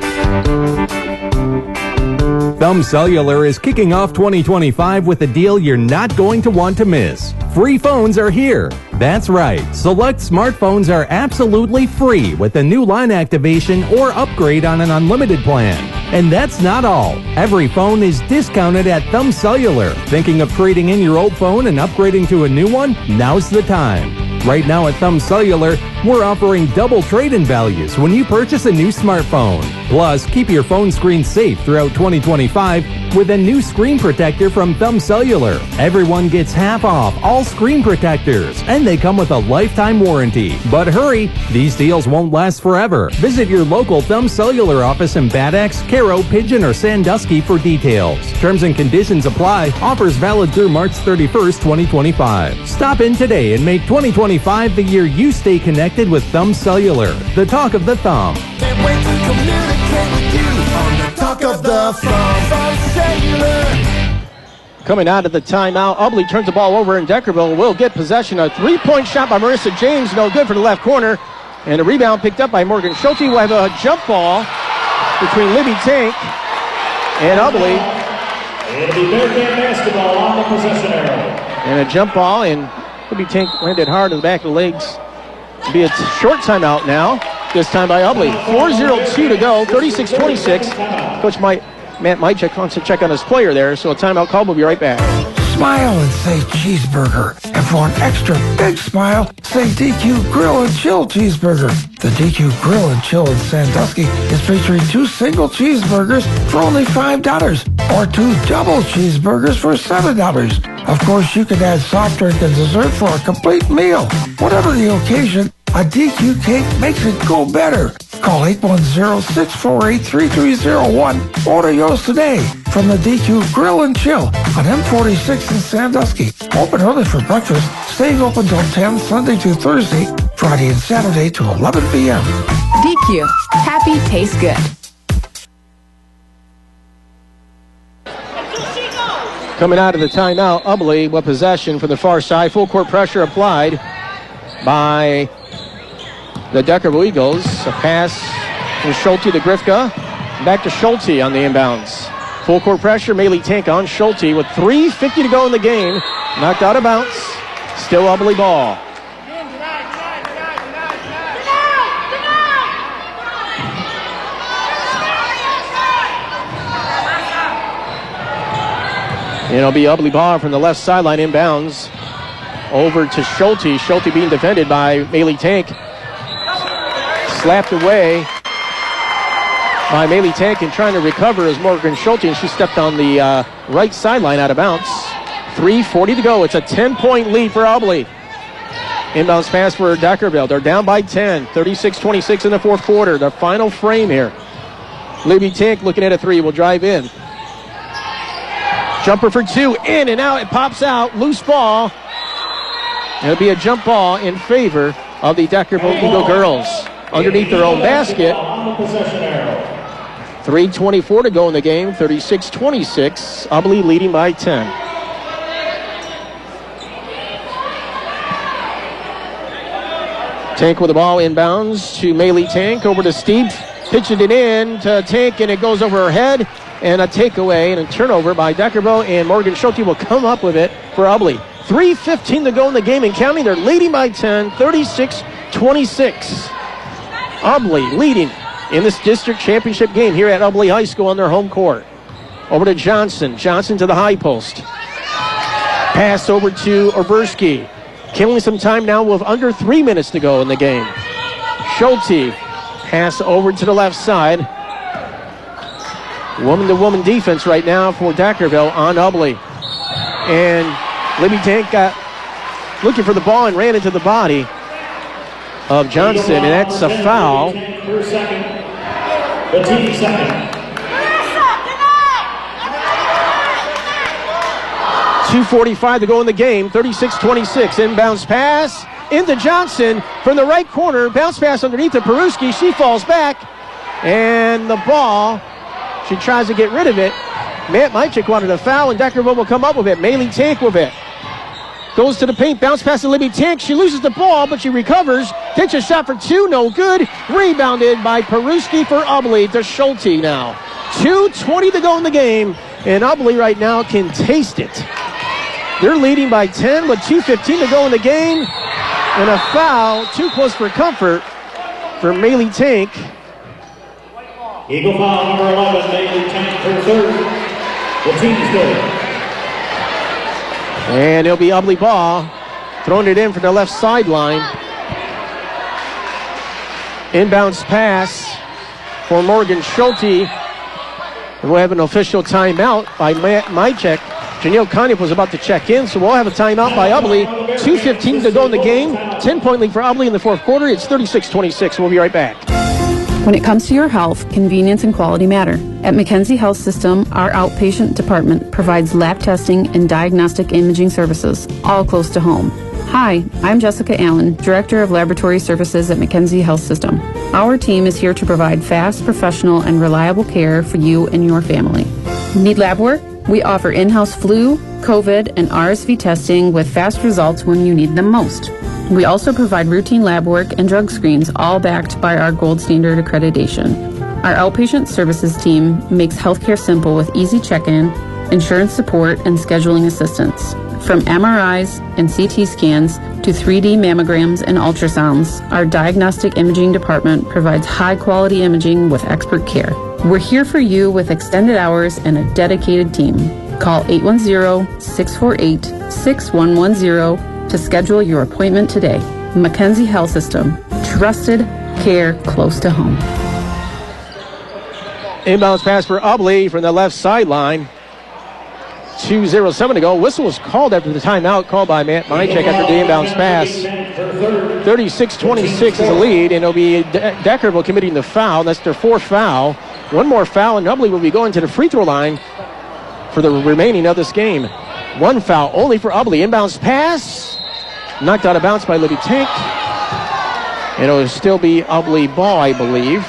S3: Thumb Cellular is kicking off twenty twenty-five with a deal you're not going to want to miss. Free phones are here. That's right. Select smartphones are absolutely free with a new line activation or upgrade on an unlimited plan. And that's not all. Every phone is discounted at Thumb Cellular. Thinking of trading in your old phone and upgrading to a new one? Now's the time. Right now at Thumb Cellular, we're offering double trade-in values when you purchase a new smartphone. Plus, keep your phone screen safe throughout twenty twenty-five with a new screen protector from Thumb Cellular. Everyone gets half off all screen protectors, and they come with a lifetime warranty. But hurry, these deals won't last forever. Visit your local Thumb Cellular office in Bad Axe, Caro, Pigeon, or Sandusky for details. Terms and conditions apply. Offers valid through March thirty-first, twenty twenty-five. Stop in today and make twenty twenty-five the year you stay connected with Thumb Cellular, the talk of the thumb.
S9: Can't wait to communicate with you on the talk of the thumb. Thumb Cellular.
S1: Coming out of the timeout, Ubley turns the ball over, and Deckerville will get possession. A three-point shot by Marissa James, no good for the left corner. And a rebound picked up by Morgan Schulte. We'll have a jump ball between Libby Tank and Ubley.
S6: It'll be Bearcat basketball on the possession arrow.
S1: And a jump ball, and Libby Tank landed hard in the back of the legs. It'll be a t- short timeout now, this time by Ubley. four oh two to go, thirty-six twenty-six. Coach Mike, Matt Mychek wants to check on his player there, so a timeout call. We'll be right back.
S4: Smile and say cheeseburger. And for an extra big smile, say D Q Grill and Chill Cheeseburger. The D Q Grill and Chill in Sandusky is featuring two single cheeseburgers for only five dollars or two double cheeseburgers for seven dollars. Of course, you can add soft drink and dessert for a complete meal. Whatever the occasion, a D Q cake makes it go better. Call eight one zero, six four eight, three three zero one. Order yours today from the D Q Grill and Chill on M forty-six in Sandusky. Open early for breakfast, staying open till ten Sunday to Thursday, Friday and Saturday to eleven p.m.
S5: D Q. Happy tastes good.
S1: Coming out of the timeout, Ubly with possession from the far side. Full court pressure applied by the Deckerville Eagles. A pass from Schulte to Grifka. Back to Schulte on the inbounds. Full court pressure. Maylee Tank on Schulte with three fifty to go in the game. Knocked out of bounds. Still Ubly ball. It'll be Ubly ball from the left sideline inbounds over to Schulte. Schulte being defended by Maylee Tank. Slapped away by Maylee Tank and trying to recover as Morgan Schulte, and she stepped on the uh, right sideline out of bounds. three forty to go. It's a ten-point lead for Ubly. Inbounds pass for Deckerville. They're down by ten. thirty-six twenty-six in the fourth quarter. The final frame here. Libby Tank looking at a three. Will drive in. Jumper for two, in and out, it pops out, loose ball. It'll be a jump ball in favor of the Deckerville Eagle girls. Underneath their own basket. three twenty-four to go in the game, thirty-six twenty-six. Ubly leading by ten. Tank with the ball inbounds to Maylee Tank, over to Steve, pitching it in to Tank, and it goes over her head. And a takeaway and a turnover by Deckerville, and Morgan Schulte will come up with it for Ubly. three fifteen to go in the game and counting. They're leading by ten, thirty-six twenty-six. Ubly leading in this district championship game here at Ubly High School on their home court. Over to Johnson. Johnson to the high post. Pass over to Oberski. Killing some time now with under three minutes to go in the game. Schulte. Pass over to the left side. Woman-to-woman defense right now for Deckerville on Ubly. And Libby Tank got looking for the ball and ran into the body of Johnson, and that's a foul.
S6: The team second.
S1: two forty-five to go in the game, thirty-six twenty-six. Inbounds pass into Johnson from the right corner. Bounce pass underneath to Peruski. She falls back, and the ball... She tries to get rid of it. Matt Mychik wanted a foul, and Deckerville will come up with it. Maylee Tank with it. Goes to the paint, bounce pass to Libby Tank. She loses the ball, but she recovers. Takes a shot for two, no good. Rebounded by Peruski for Ubly to Schulte now. two twenty to go in the game, and Ubly right now can taste it. They're leading by ten with two fifteen to go in the game. And a foul, too close for comfort for Maylee Tank.
S6: Eagle foul number eleven, Maylee Tank, her third. The team's good.
S1: And it'll be Ubly ball. Throwing it in for the left sideline. Inbounds pass for Morgan Schulte. We'll have an official timeout by Matt Mychek. Janelle Conniff was about to check in, so we'll have a timeout by Ubly. two fifteen to go in the game. ten-point lead for Ubly in the fourth quarter. It's thirty-six twenty-six. We'll be right back.
S10: When it comes to your health, convenience and quality matter. At McKenzie Health System, our outpatient department provides lab testing and diagnostic imaging services, all close to home. Hi, I'm Jessica Allen, Director of Laboratory Services at McKenzie Health System. Our team is here to provide fast, professional, and reliable care for you and your family. Need lab work? We offer in-house flu, COVID, and R S V testing with fast results when you need them most. We also provide routine lab work and drug screens, all backed by our gold standard accreditation. Our outpatient services team makes healthcare simple with easy check-in, insurance support, and scheduling assistance. From M R Is and C T scans to three D mammograms and ultrasounds, our diagnostic imaging department provides high-quality imaging with expert care. We're here for you with extended hours and a dedicated team. Call eight one zero, six four eight, six one one zero to schedule your appointment today. McKenzie Health System. Trusted care close to home.
S1: Inbounds pass for Ubly from the left sideline. two oh seven to go. Whistle was called after the timeout called by Matt Mychek after the inbounds pass. thirty-six twenty-six is the lead, and it'll be De- Deckerville committing the foul. That's their fourth foul. One more foul, and Ubly will be going to the free throw line for the remaining of this game. One foul only for Ubly. Inbounds pass. Knocked out of bounds by Libby Tank. And it'll still be Ubly ball, I believe.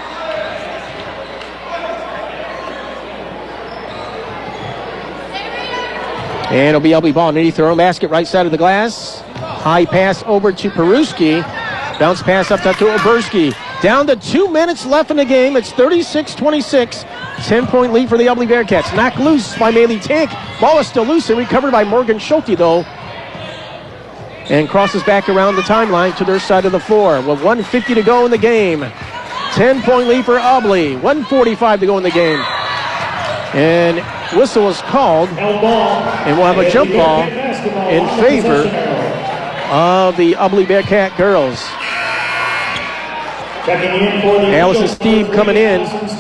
S1: And it'll be Ubly ball underneath their own basket, right side of the glass. High pass over to Peruski. Bounce pass up top to Oberski. Down to two minutes left in the game. It's thirty-six twenty-six. ten-point lead for the Ubly Bearcats. Knocked loose by Maylee Tank. Ball is still loose and recovered by Morgan Schulte, though. And crosses back around the timeline to their side of the floor. With one fifty to go in the game. ten-point lead for Ubly. one forty-five to go in the game. And whistle was called. And we'll have a jump ball in favor of the Ubly Bearcat girls.
S6: Checking in for the
S1: Allison Steve coming in.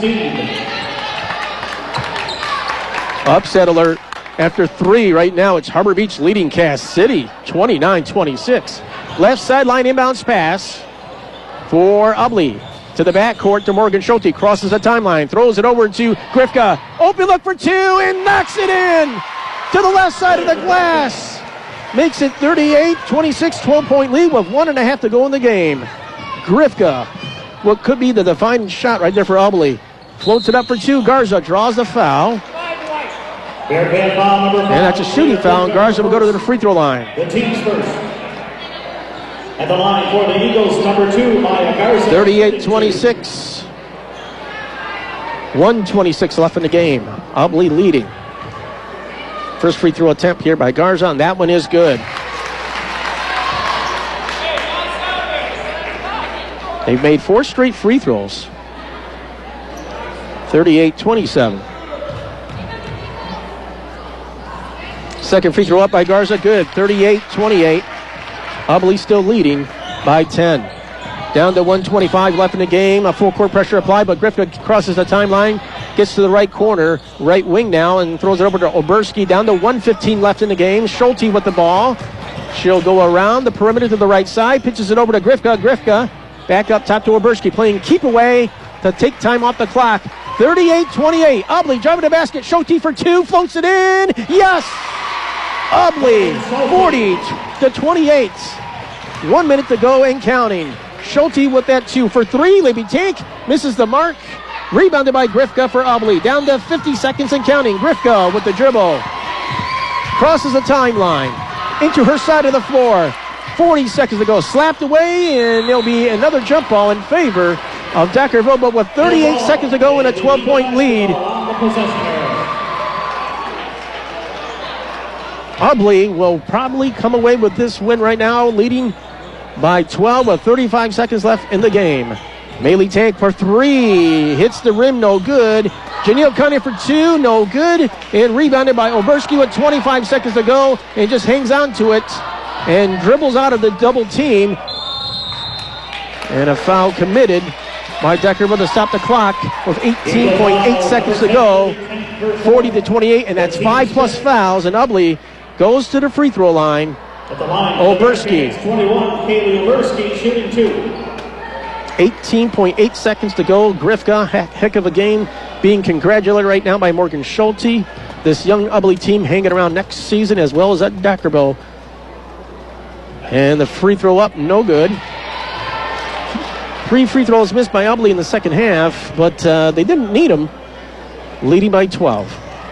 S1: Upset alert after three. Right now it's Harbor Beach leading Cass City twenty-nine twenty-six. Left sideline inbounds pass for Ubly. To the backcourt to Morgan Schulte. Crosses the timeline. Throws it over to Grifka. Open look for two and knocks it in to the left side of the glass. Makes it thirty-eight twenty-six, twelve-point lead with one and a half to go in the game. Grifka, what could be the defining shot right there for Ubly. Floats it up for two. Garza draws the foul. And that's a shooting foul. Garza will go to the free throw line.
S6: The team's first. At the line for the Eagles, number two, Maya Garza.
S1: thirty-eight twenty-six. one twenty-six left in the game. Ubly leading. First free throw attempt here by Garza, and that one is good. They've made four straight free throws. thirty-eight twenty-seven. Second free throw up by Garza, good. thirty-eight twenty-eight. Ubly still leading by ten. Down to one twenty-five left in the game. A full court pressure applied, but Griffin crosses the timeline, gets to the right corner, right wing now, and throws it over to Oberski. Down to one fifteen left in the game. Schulte with the ball. She'll go around the perimeter to the right side, pitches it over to Grifka. Grifka back up top to Oberski, playing keep away to take time off the clock. thirty-eight twenty-eight. Ubly driving the basket. Schulte for two, floats it in. Yes! Ubly forty to twenty-eight. One minute to go and counting. Schulte with that two for three. Libby Tank misses the mark. Rebounded by Grifka for Ubly. Down to fifty seconds and counting. Grifka with the dribble. Crosses the timeline. Into her side of the floor. forty seconds to go. Slapped away, and there'll be another jump ball in favor of Deckerville, but with thirty-eight seconds to go in a twelve-point lead. Ubly will probably come away with this win right now, leading by twelve with thirty-five seconds left in the game. Maylee Tank for three. Hits the rim, no good. Janelle Cunningham for two, no good. And rebounded by Oberski with twenty-five seconds to go, and just hangs on to it and dribbles out of the double team. And a foul committed by Deckerville to stop the clock with eighteen point eight seconds to go. forty to twenty-eight, and that's five plus fouls, and Ubly goes to the free throw line.
S6: At the line,
S1: Oberski.
S6: twenty-one, Kaylee Oberski shooting two.
S1: eighteen point eight seconds to go. Grifka, heck, heck of a game, being congratulated right now by Morgan Schulte. This young Ubly team hanging around next season as well as at Deckerville. And the free throw up, no good. Three free throws missed by Ubly in the second half, but uh, they didn't need them. Leading by twelve.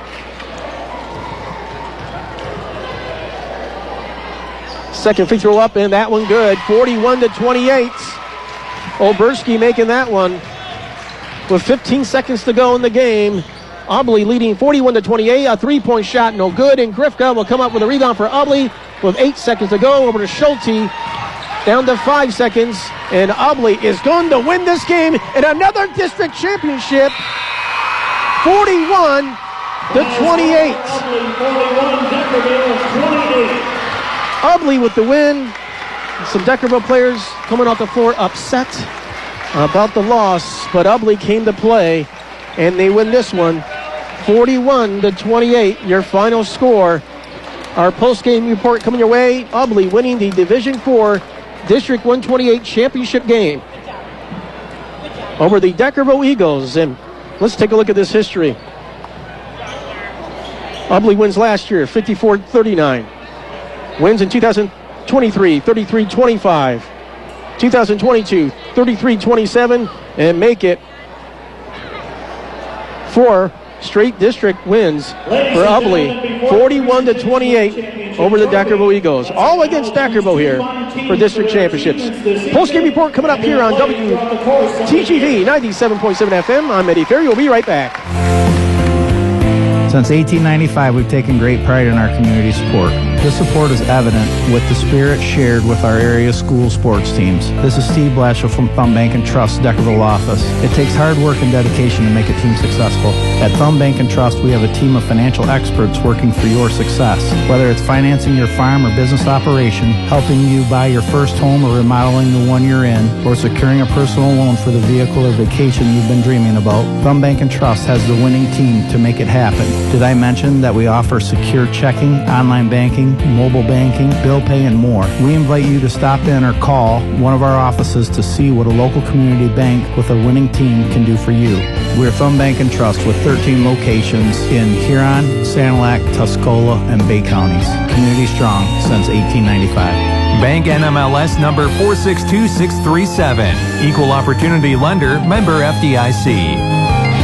S1: Second free throw up, and that one good. forty-one to twenty-eight. Oberski making that one with fifteen seconds to go in the game. Ubly leading forty-one to twenty-eight. A three-point shot, no good. And Grifka will come up with a rebound for Ubly with eight seconds to go. Over to Schulte. Down to five seconds. And Ubly is going to win this game in another district championship. forty-one to twenty-eight.
S6: forty-one, Deckerville twenty-eight.
S1: Ubly with the win. Some Deckerville players coming off the floor upset about the loss, but Ubly came to play, and they win this one forty-one to twenty-eight, your final score. Our post-game report coming your way. Ubly winning the Division four District one twenty-eight championship game over the Deckerville Eagles. And let's take a look at this history. Ubly wins last year, fifty-four thirty-nine. Wins in two thousand twenty-three, thirty-three twenty-five. two thousand twenty-two, thirty-three twenty-seven. And make it four straight district wins for Ubly, forty-one to twenty-eight over the Deckerville Eagles. All against Deckerville here for district championships. Post-game report coming up here on W T G V ninety-seven point seven F M. I'm Eddie Ferry. We'll be right back.
S11: Since eighteen ninety-five, we've taken great pride in our community support. This support is evident with the spirit shared with our area school sports teams. This is Steve Blatchel from Thumb Bank and Trust Deckerville office. It takes hard work and dedication to make a team successful. At Thumb Bank and Trust, we have a team of financial experts working for your success. Whether it's financing your farm or business operation, helping you buy your first home or remodeling the one you're in, or securing a personal loan for the vehicle or vacation you've been dreaming about, Thumb Bank and Trust has the winning team to make it happen. Did I mention that we offer secure checking, online banking, mobile banking, bill pay, and more? We invite you to stop in or call one of our offices to see what a local community bank with a winning team can do for you. We're Thumb Bank and Trust with thirteen locations in Huron, Sanilac, Tuscola, and Bay counties. Community strong since eighteen ninety-five.
S3: Bank N M L S number four six two six three seven. Equal Opportunity Lender, member F D I C.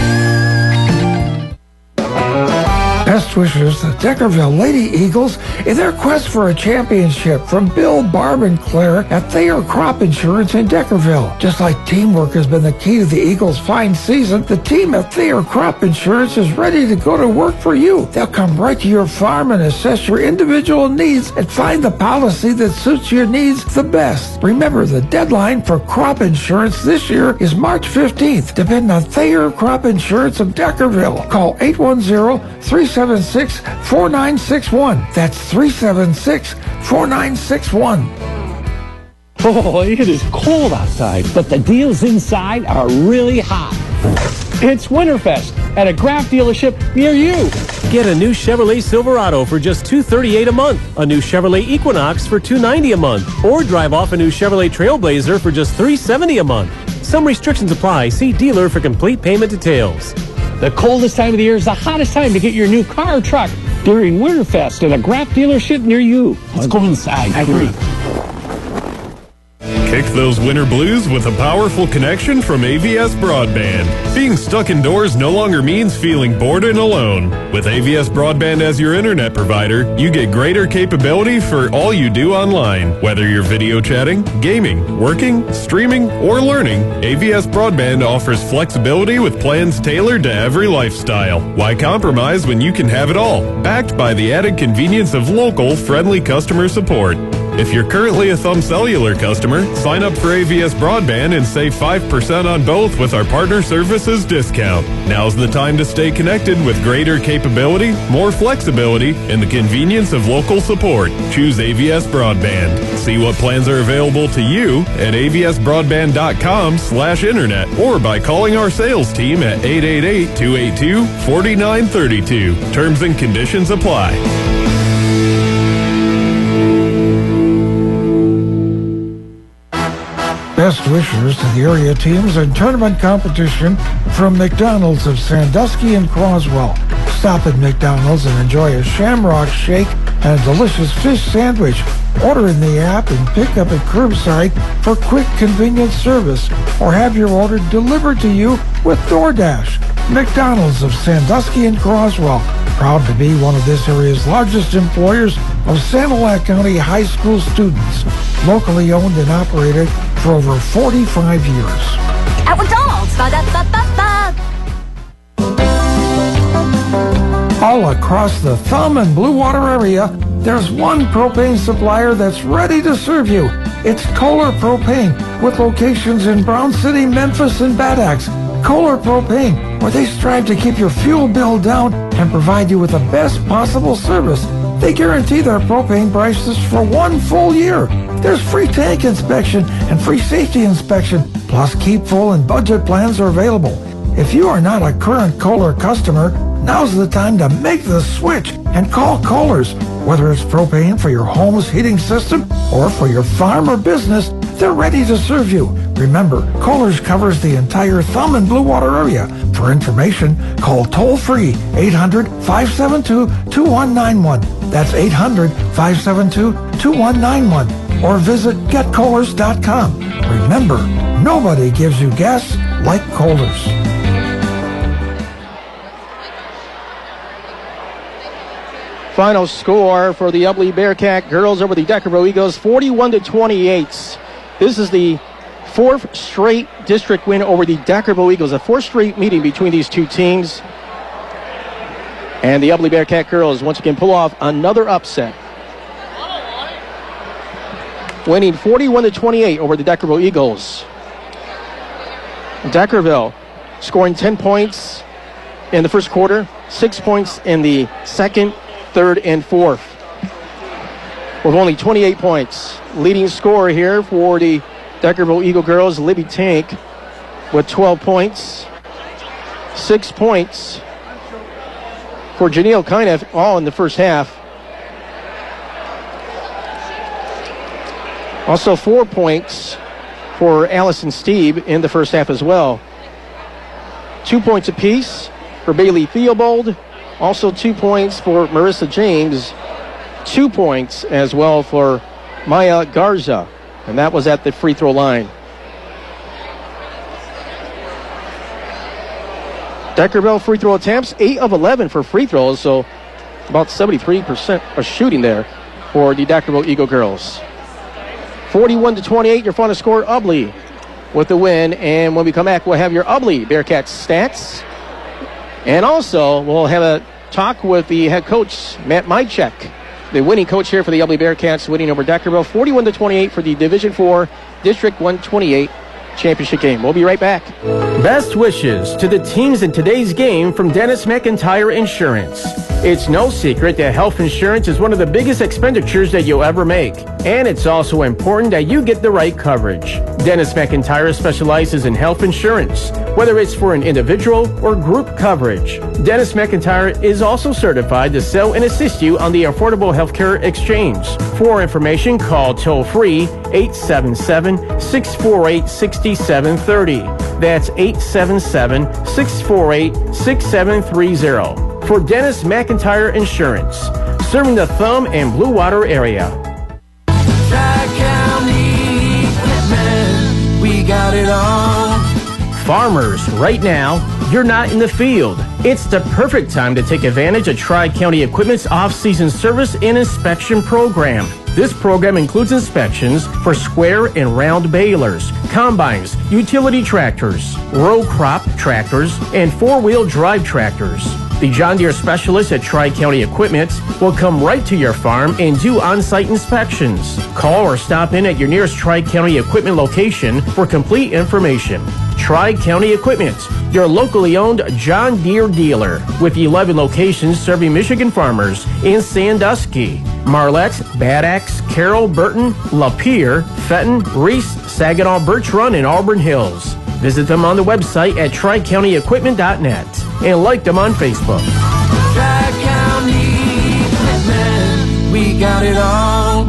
S4: Best wishes, the Deckerville Lady Eagles, in their quest for a championship, from Bill, Barb, and Claire at Thayer Crop Insurance in Deckerville. Just like teamwork has been the key to the Eagles' fine season, the team at Thayer Crop Insurance is ready to go to work for you. They'll come right to your farm and assess your individual needs and find the policy that suits your needs the best. Remember, the deadline for crop insurance this year is March fifteenth. Depend on Thayer Crop Insurance of Deckerville. Call eight one zero, three seven six, four nine six one. That's three seven six, four nine six one.
S12: Oh, it is cold outside, but the deals inside are really hot. It's Winterfest at a Graf dealership near you.
S13: Get a new Chevrolet Silverado for just two hundred thirty-eight dollars a month, a new Chevrolet Equinox for two hundred ninety dollars a month, or drive off a new Chevrolet Trailblazer for just three hundred seventy dollars a month. Some restrictions apply. See dealer for complete payment details.
S12: The coldest time of the year is the hottest time to get your new car or truck during Winterfest at a Graf dealership near you. Let's go inside. I agree.
S7: Kick those winter blues with a powerful connection from A V S Broadband. Being stuck indoors no longer means feeling bored and alone. With A V S Broadband as your internet provider, you get greater capability for all you do online. Whether you're video chatting, gaming, working, streaming, or learning, A V S Broadband offers flexibility with plans tailored to every lifestyle. Why compromise when you can have it all? Backed by the added convenience of local, friendly customer support. If you're currently a Thumb Cellular customer, sign up for A V S Broadband and save five percent on both with our partner services discount. Now's the time to stay connected with greater capability, more flexibility, and the convenience of local support. Choose A V S Broadband. See what plans are available to you at A V S broadband dot com slash internet or by calling our sales team at eight eight eight, two eight two, four nine three two. Terms and conditions apply.
S4: Best wishes to the area teams and tournament competition from McDonald's of Sandusky and Croswell. Stop at McDonald's and enjoy a Shamrock Shake and a delicious fish sandwich. Order in the app and pick up at curbside for quick, convenient service, or have your order delivered to you with DoorDash. McDonald's of Sandusky and Croswell, proud to be one of this area's largest employers of Sanilac County high school students. Locally owned and operated for over forty-five years.
S8: At McDonald's. Ba-da-ba-ba-ba.
S4: All across the Thumb and Blue Water area, there's one propane supplier that's ready to serve you. It's Kohler Propane, with locations in Brown City, Memphis, and Bad Axe. Kohler Propane, where they strive to keep your fuel bill down and provide you with the best possible service. They guarantee their propane prices for one full year. There's free tank inspection and free safety inspection, plus keep full and budget plans are available. If you are not a current Kohler customer, Now's the time to make the switch and call Kohler's. Whether it's propane for your home's heating system or for your farm or business, they're ready to serve you. Remember, Kohler's covers the entire Thumb and Blue Water area. For information, call toll-free eight hundred, five seven two, two one nine one. That's eight hundred, five seven two, two one nine one. Or visit get kohlers dot com. Remember, nobody gives you gas like Kohler's.
S1: Final score for the Ubly Bearcat girls over the Deckerville Eagles, forty-one to twenty-eight. This is the fourth straight district win over the Deckerville Eagles, a fourth straight meeting between these two teams. And the Ubly Bearcat girls once again pull off another upset, winning forty-one to twenty-eight over the Deckerville Eagles. Deckerville scoring ten points in the first quarter, six points in the second, third, and fourth, with only twenty-eight points. Leading scorer here for the Deckerville Eagle girls, Libby Tank, with twelve points. Six points for Janelle Kynef, all in the first half. Also four points for Allison Steeb in the first half as well. Two points apiece for Bailey Theobald. Also two points for Marissa James. Two points as well for Maya Garza. And that was at the free throw line. Deckerville free throw attempts, eight of eleven for free throws. So about seventy-three percent of shooting there for the Deckerville Eagle girls. forty-one to twenty-eight, your final score, Ubly with the win. And when we come back, we'll have your Ubly Bearcats stats. And also, we'll have a talk with the head coach, Matt Mychek, the winning coach here for the Ubly Bearcats, winning over Deckerville, forty-one to twenty-eight for the Division four District one twenty-eight championship game. We'll be right back.
S15: Best wishes to the teams in today's game from Dennis McIntyre Insurance. It's no secret that health insurance is one of the biggest expenditures that you'll ever make. And it's also important that you get the right coverage. Dennis McIntyre specializes in health insurance, whether it's for an individual or group coverage. Dennis McIntyre is also certified to sell and assist you on the Affordable Healthcare Exchange. For more information, call toll-free eight seven seven, six four eight, six seven three zero. That's eight seven seven, six four eight, six seven three zero. For Dennis McIntyre Insurance, serving the Thumb and Blue Water area.
S9: Tri-County Equipment, we got it all.
S15: Farmers, right now, you're not in the field. It's the perfect time to take advantage of Tri-County Equipment's off-season service and inspection program. This program includes inspections for square and round balers, combines, utility tractors, row crop tractors, and four-wheel drive tractors. The John Deere specialists at Tri-County Equipment will come right to your farm and do on-site inspections. Call or stop in at your nearest Tri-County Equipment location for complete information. Tri-County Equipment, your locally owned John Deere dealer, with eleven locations serving Michigan farmers in Sandusky, Marlette, Bad Axe, Carroll, Burton, Lapeer, Fenton, Reese, Saginaw, Birch Run, and Auburn Hills. Visit them on the website at tri county equipment dot net and like them on Facebook.
S9: Tri-County Equipment, we got it all.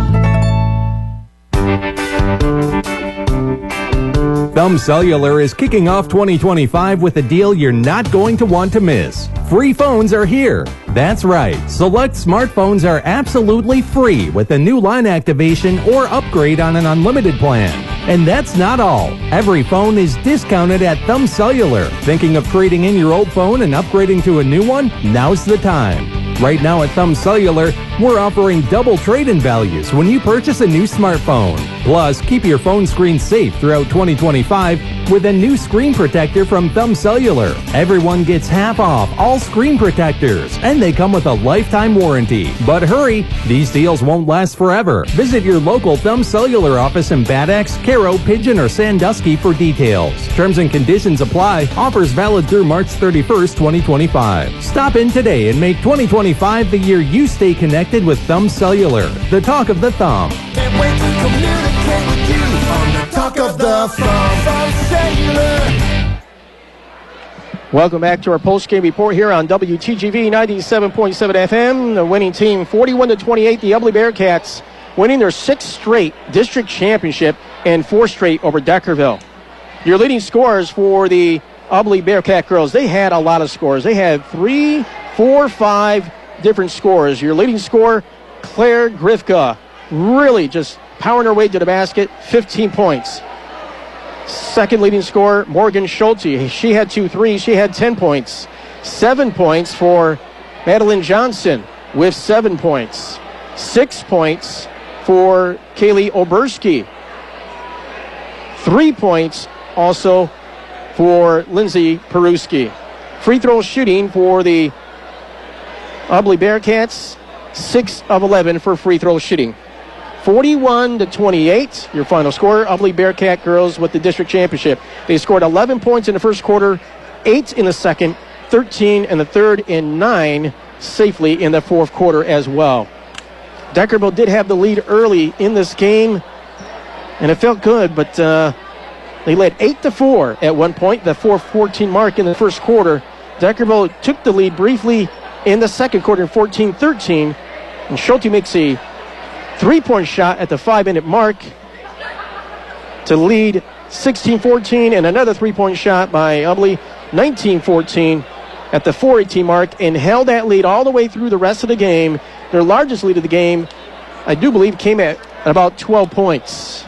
S3: Thumb Cellular is kicking off twenty twenty-five with a deal you're not going to want to miss. Free phones are here. That's right. Select smartphones are absolutely free with a new line activation or upgrade on an unlimited plan. And that's not all. Every phone is discounted at Thumb Cellular. Thinking of trading in your old phone and upgrading to a new one? Now's the time. Right now at Thumb Cellular, we're offering double trade-in values when you purchase a new smartphone. Plus, keep your phone screen safe throughout twenty twenty-five with a new screen protector from Thumb Cellular. Everyone gets half off all screen protectors, and they come with a lifetime warranty. But hurry, these deals won't last forever. Visit your local Thumb Cellular office in Bad Axe, Caro, Pigeon, or Sandusky for details. Terms and conditions apply. Offers valid through March thirty-first, twenty twenty-five. Stop in today and make twenty twenty-five the year you stay connected with Thumb Cellular, the talk of the thumb.
S9: Can't wait to communicate with you on the Talk of the Thumb. Thumb Cellular.
S1: Welcome back to our post-game report here on W T G V ninety-seven point seven F M. The winning team, forty-one to twenty-eight, the Ubly Bearcats, winning their sixth straight district championship and four straight over Deckerville. Your leading scorers for the Ubly Bearcat girls, they had a lot of scores. They had three, four, five different scores. Your leading scorer, Claire Grifka, really just powering her way to the basket, fifteen points. Second leading scorer, Morgan Schulte. She had two threes. She had ten points. Seven points for Madeline Johnson with seven points. Six points for Kaylee Oberski. Three points also for Lindsay Peruski. Free throw shooting for the Ubly Bearcats, six of eleven for free throw shooting. forty-one to twenty-eight, your final score. Ubly Bearcat girls with the district championship. They scored eleven points in the first quarter, eight in the second, thirteen in the third, and nine safely in the fourth quarter as well. Deckerville did have the lead early in this game, and it felt good, but uh, they led eight to four at one point, the four fourteen mark in the first quarter. Deckerville took the lead briefly in the second quarter, fourteen thirteen, and Schulte makes a three-point shot at the five-minute mark to lead sixteen fourteen, and another three-point shot by Ubly, nineteen fourteen at the four eighteen mark, and held that lead all the way through the rest of the game. Their largest lead of the game, I do believe, came at about twelve points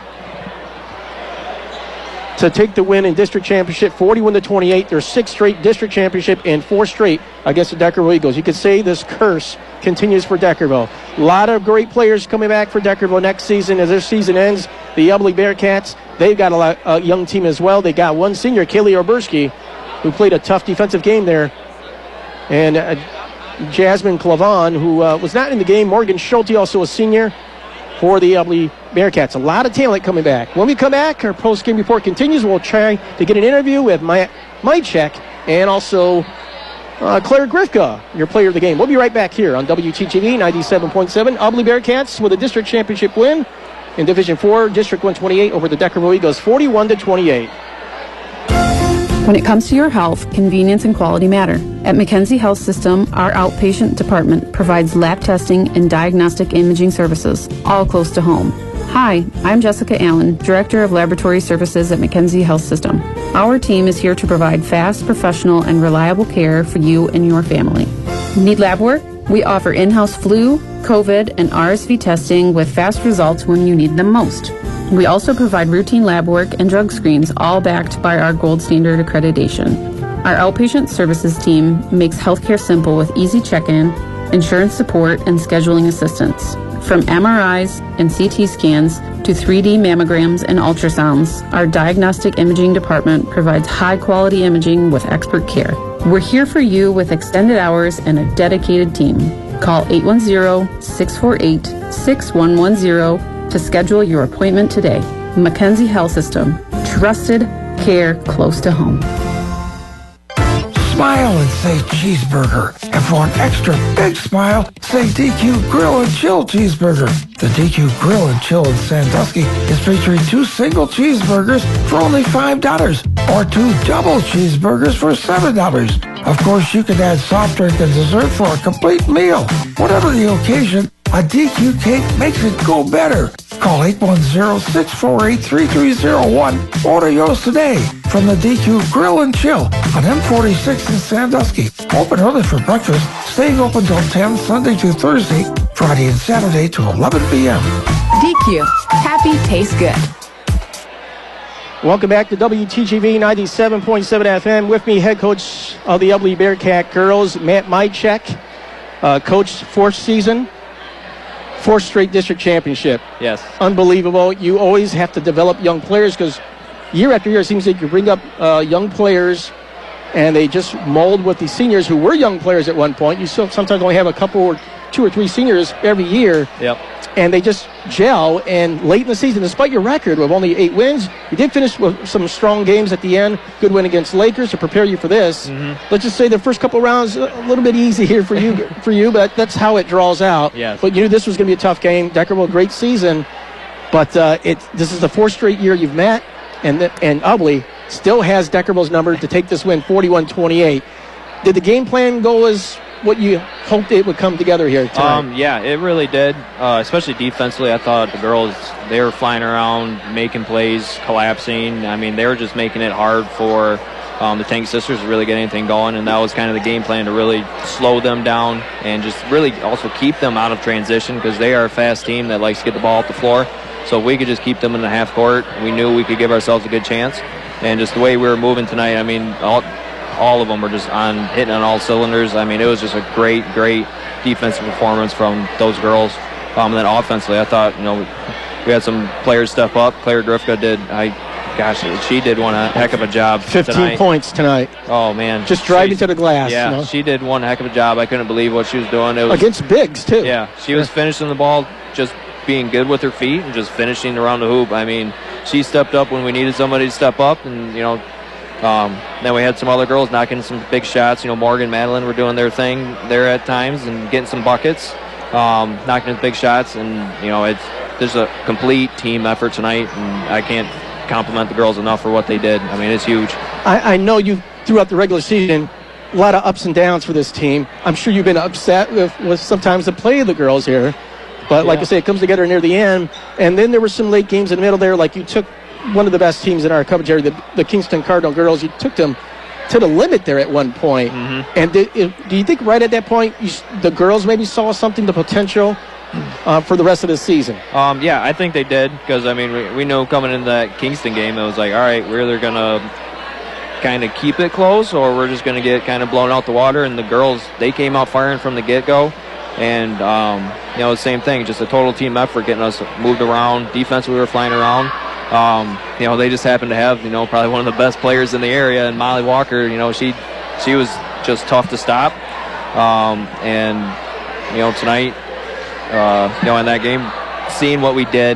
S1: to take the win in district championship, forty-one to twenty-eight. Their sixth straight district championship and four straight against the Deckerville Eagles. You could say this curse continues for Deckerville. A lot of great players coming back for Deckerville next season. As their season ends, the Ubly Bearcats, they've got a, lot, a young team as well. They got one senior, Kaylee Oberski, who played a tough defensive game there. And uh, Jasmine Clavon, who uh, was not in the game. Morgan Schulte, also a senior for the Ubly Bearcats. A lot of talent coming back. When we come back, our post-game report continues. We'll try to get an interview with my, my check and also uh, Claire Grifka, your player of the game. We'll be right back here on W T G V ninety-seven point seven. Ubly Bearcats with a district championship win in Division four, District one twenty-eight over the Deckerville Eagles, forty-one to twenty-eight.
S10: When it comes to your health, convenience and quality matter. At Mackenzie Health System, our outpatient department provides lab testing and diagnostic imaging services, all close to home. Hi, I'm Jessica Allen, Director of Laboratory Services at Mackenzie Health System. Our team is here to provide fast, professional, and reliable care for you and your family. Need lab work? We offer in-house flu, COVID, and R S V testing with fast results when you need them most. We also provide routine lab work and drug screens, all backed by our gold standard accreditation. Our outpatient services team makes healthcare simple with easy check-in, insurance support, and scheduling assistance. From M R Is and C T scans to three D mammograms and ultrasounds, our diagnostic imaging department provides high-quality imaging with expert care. We're here for you with extended hours and a dedicated team. Call eight one zero, six four eight, six one one zero to schedule your appointment today. Mackenzie Health System. Trusted care close to home.
S4: Smile and say cheeseburger. And for an extra big smile, say D Q Grill and Chill Cheeseburger. The D Q Grill and Chill in Sandusky is featuring two single cheeseburgers for only five dollars or two double cheeseburgers for seven dollars. Of course, you can add soft drink and dessert for a complete meal. Whatever the occasion, a D Q cake makes it go better. Call eight one zero, six four eight, three three zero one. Order yours today from the D Q Grill and Chill on M forty-six in Sandusky. Open early for breakfast, staying open till ten Sunday to Thursday, Friday and Saturday to eleven p.m.
S5: D Q. Happy tastes good.
S1: Welcome back to W T G V ninety-seven point seven F M. With me, head coach of the Ubly Bearcat girls, Matt Mychek, uh, coached fourth season. Fourth straight district championship.
S16: Yes.
S1: Unbelievable. You always have to develop young players because year after year it seems like you bring up uh, young players and they just mold with the seniors who were young players at one point. You still sometimes only have a couple or two or three seniors every year.
S16: Yep.
S1: And they just gel. And late in the season, despite your record with only eight wins, you did finish with some strong games at the end. Good win against Lakers to prepare you for this. Mm-hmm. Let's just say the first couple rounds a little bit easy here for you, for you, but that's how it draws out.
S16: Yes.
S1: But you knew this was going to be a tough game. Deckerville, great season, but uh, it this is the fourth straight year you've met, and the, and Ubly still has Deckerville's number to take this win forty-one twenty-eight. Did the game plan go as what you hoped it would come together here tonight?
S16: Um, yeah, it really did, uh, especially defensively. I thought the girls, they were flying around, making plays, collapsing. I mean, they were just making it hard for um, the Tank Sisters to really get anything going, and that was kind of the game plan, to really slow them down and just really also keep them out of transition, because they are a fast team that likes to get the ball off the floor. So if we could just keep them in the half court, we knew we could give ourselves a good chance. And just the way we were moving tonight, I mean, all, all of them were just on hitting on all cylinders. I mean, it was just a great, great defensive performance from those girls. Um, and then offensively, I thought, you know, we had some players step up. Claire Grifka did, I, gosh, she did one a heck of a job
S1: fifteen
S16: tonight.
S1: points tonight.
S16: Oh, man.
S1: Just driving
S16: she,
S1: to the glass.
S16: Yeah,
S1: you know?
S16: She did one heck of a job. I couldn't believe what she was doing. It was,
S1: against bigs, too.
S16: Yeah, she was finishing the ball, just being good with her feet and just finishing around the hoop. I mean, she stepped up when we needed somebody to step up, and, you know, Um, then we had some other girls knocking some big shots. You know, Morgan, Madeline were doing their thing there at times and getting some buckets, um, knocking in big shots. And, you know, it's there's a complete team effort tonight, and I can't compliment the girls enough for what they did. I mean, it's huge.
S1: I, I know you, throughout the regular season, a lot of ups and downs for this team. I'm sure you've been upset with, with sometimes the play of the girls here. But like
S16: Yeah.
S1: I say, it comes together near the end. And then there were some late games in the middle there, like you took one of the best teams in our coverage area, the, the Kingston Cardinal girls. You took them to the limit there at one point.
S16: Mm-hmm.
S1: And did, if, do you think right at that point you, the girls maybe saw something, the potential uh, for the rest of the season?
S16: Um, yeah, I think they did, because, I mean, we, we know coming into that Kingston game, it was like, all right, we're either going to kind of keep it close or we're just going to get kind of blown out the water. And the girls, they came out firing from the get-go. And, um, you know, the same thing, just a total team effort, getting us moved around. Defense, we were flying around. Um, you know, they just happened to have, you know, probably one of the best players in the area, and Molly Walker, you know, she she was just tough to stop. Um, and, you know, tonight, uh, you know, in that game, seeing what we did,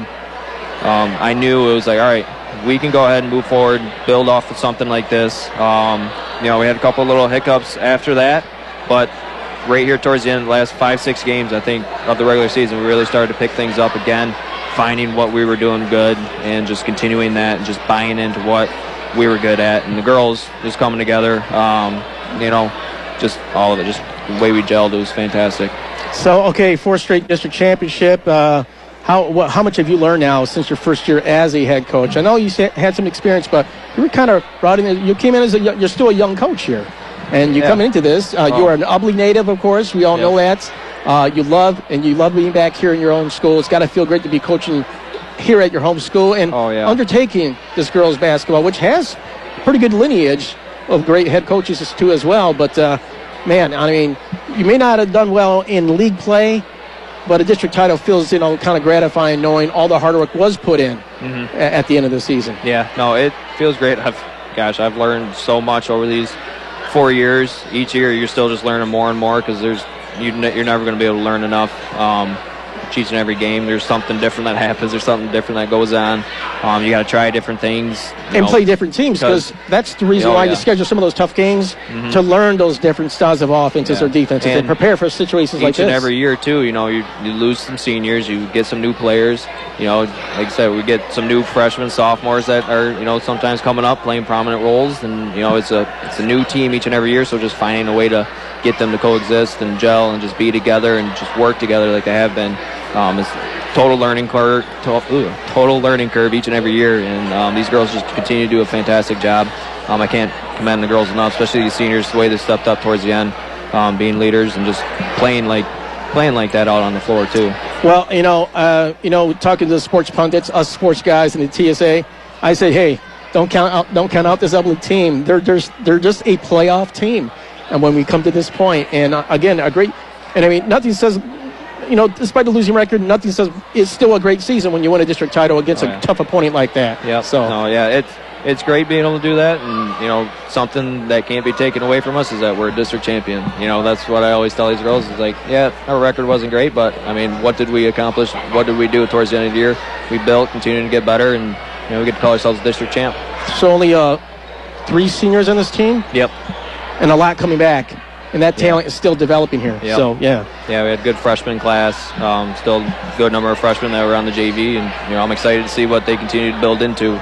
S16: um, I knew it was like, all right, we can go ahead and move forward, build off of something like this. Um, you know, we had a couple little hiccups after that, but right here towards the end of the last five, six games, I think, of the regular season, we really started to pick things up again, finding what we were doing good and just continuing that and just buying into what we were good at. And the girls just coming together, um, you know, just all of it, just the way we gelled, it was fantastic.
S1: So, okay, fourth straight district championship. Uh, how what, how much have you learned now since your first year as a head coach? I know you had some experience, but you were kind of brought in, you came in as a, you're still a young coach here. And you
S16: Yeah.
S1: come into this, uh,
S16: Oh.
S1: you are an Ubly native, of course. We all
S16: Yep.
S1: know that. Uh, you love, and you love being back here in your own school. It's got to feel great to be coaching here at your home school and
S16: Oh, yeah.
S1: undertaking this girls' basketball, which has pretty good lineage of great head coaches too as well. But, uh, man, I mean, you may not have done well in league play, but a district title feels, you know, kind of gratifying knowing all the hard work was put in
S16: Mm-hmm.
S1: a- at the end of the season.
S16: Yeah, no, it feels great. I've, gosh, I've learned so much over these four years. Each year, you're still just learning more and more, because there's you, you're never going to be able to learn enough. Um, each and every game, there's something different that happens. There's something different that goes on. Um, you got to try different things you
S1: And
S16: know,
S1: play different teams, because that's the reason
S16: Oh,
S1: why
S16: yeah.
S1: you schedule some of those tough games,
S16: Mhm.
S1: to learn those different styles of offenses
S16: Yeah.
S1: or defenses and,
S16: And
S1: prepare for situations
S16: each
S1: like this.
S16: and every year too. You know, you, you lose some seniors, you get some new players. You know, like I said, we get some new freshmen, sophomores that are, you know, sometimes coming up playing prominent roles, and you know, it's a it's a new team each and every year. So just finding a way to get them to coexist and gel and just be together and just work together like they have been. Um, it's total learning curve, to, ooh, total learning curve each and every year, and um, these girls just continue to do a fantastic job. Um, I can't commend the girls enough, especially these seniors, the way they stepped up towards the end, um, being leaders and just playing like playing like that out on the floor too.
S1: Well, you know, uh, you know, talking to the sports pundits, us sports guys in the T S A, I say, hey, don't count out, don't count out this Ubly team. They're just they're just a playoff team, and when we come to this point, and uh, again, a great, and I mean, nothing says, you know, despite the losing record, nothing says it's still a great season when you win a district title against
S16: Oh, yeah.
S1: a tough opponent like that.
S16: Yeah.
S1: So,
S16: no, yeah, it's it's great being able to do that, and you know, something that can't be taken away from us is that we're a district champion. You know, that's what I always tell these girls. Is like, yeah, our record wasn't great, but I mean, what did we accomplish? What did we do towards the end of the year? We built, continuing to get better, and you know, we get to call ourselves a district champ.
S1: so only uh, three seniors on this team,
S16: Yep.
S1: and a lot coming back, and that talent is still developing here.
S16: Yep.
S1: So, yeah.
S16: Yeah, we had a good freshman class. Um, still a good number of freshmen that were on the J V, and you know, I'm excited to see what they continue to build into.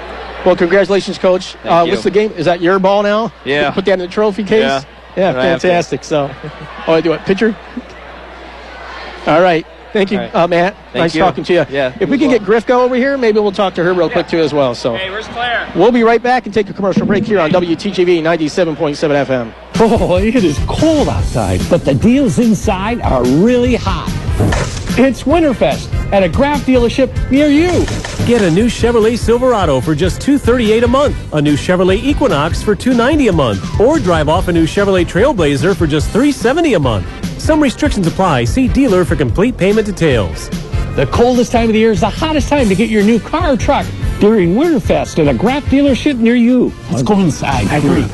S1: Well, congratulations, Coach.
S16: Thank
S1: Uh,
S16: you.
S1: what's the game? Is that your ball now?
S16: Yeah.
S1: You put that in the trophy case?
S16: Yeah.
S1: Yeah,
S16: I have to.
S1: fantastic. So, oh, I do it. Pitcher? All right. Thank you,
S16: All right.
S1: uh, Matt.
S16: Thank
S1: nice
S16: you.
S1: talking to you.
S16: Yeah,
S1: If we
S16: you
S1: can
S16: as
S1: get Grifko over here, maybe we'll talk to her real quick, too, as well. So,
S17: Hey, where's Claire?
S1: we'll be right back and take a commercial break here on W T G V ninety-seven point seven F M.
S12: Oh, it is cold outside, but the deals inside are really hot. It's Winterfest at a Graf dealership near you.
S13: Get a new Chevrolet Silverado for just two hundred thirty-eight dollars a month, a new Chevrolet Equinox for two hundred ninety dollars a month, or drive off a new Chevrolet Trailblazer for just three hundred seventy dollars a month. Some restrictions apply. See dealer for complete payment details.
S12: The coldest time of the year is the hottest time to get your new car or truck during Winterfest at a Graf dealership near you. Let's go inside. I agree.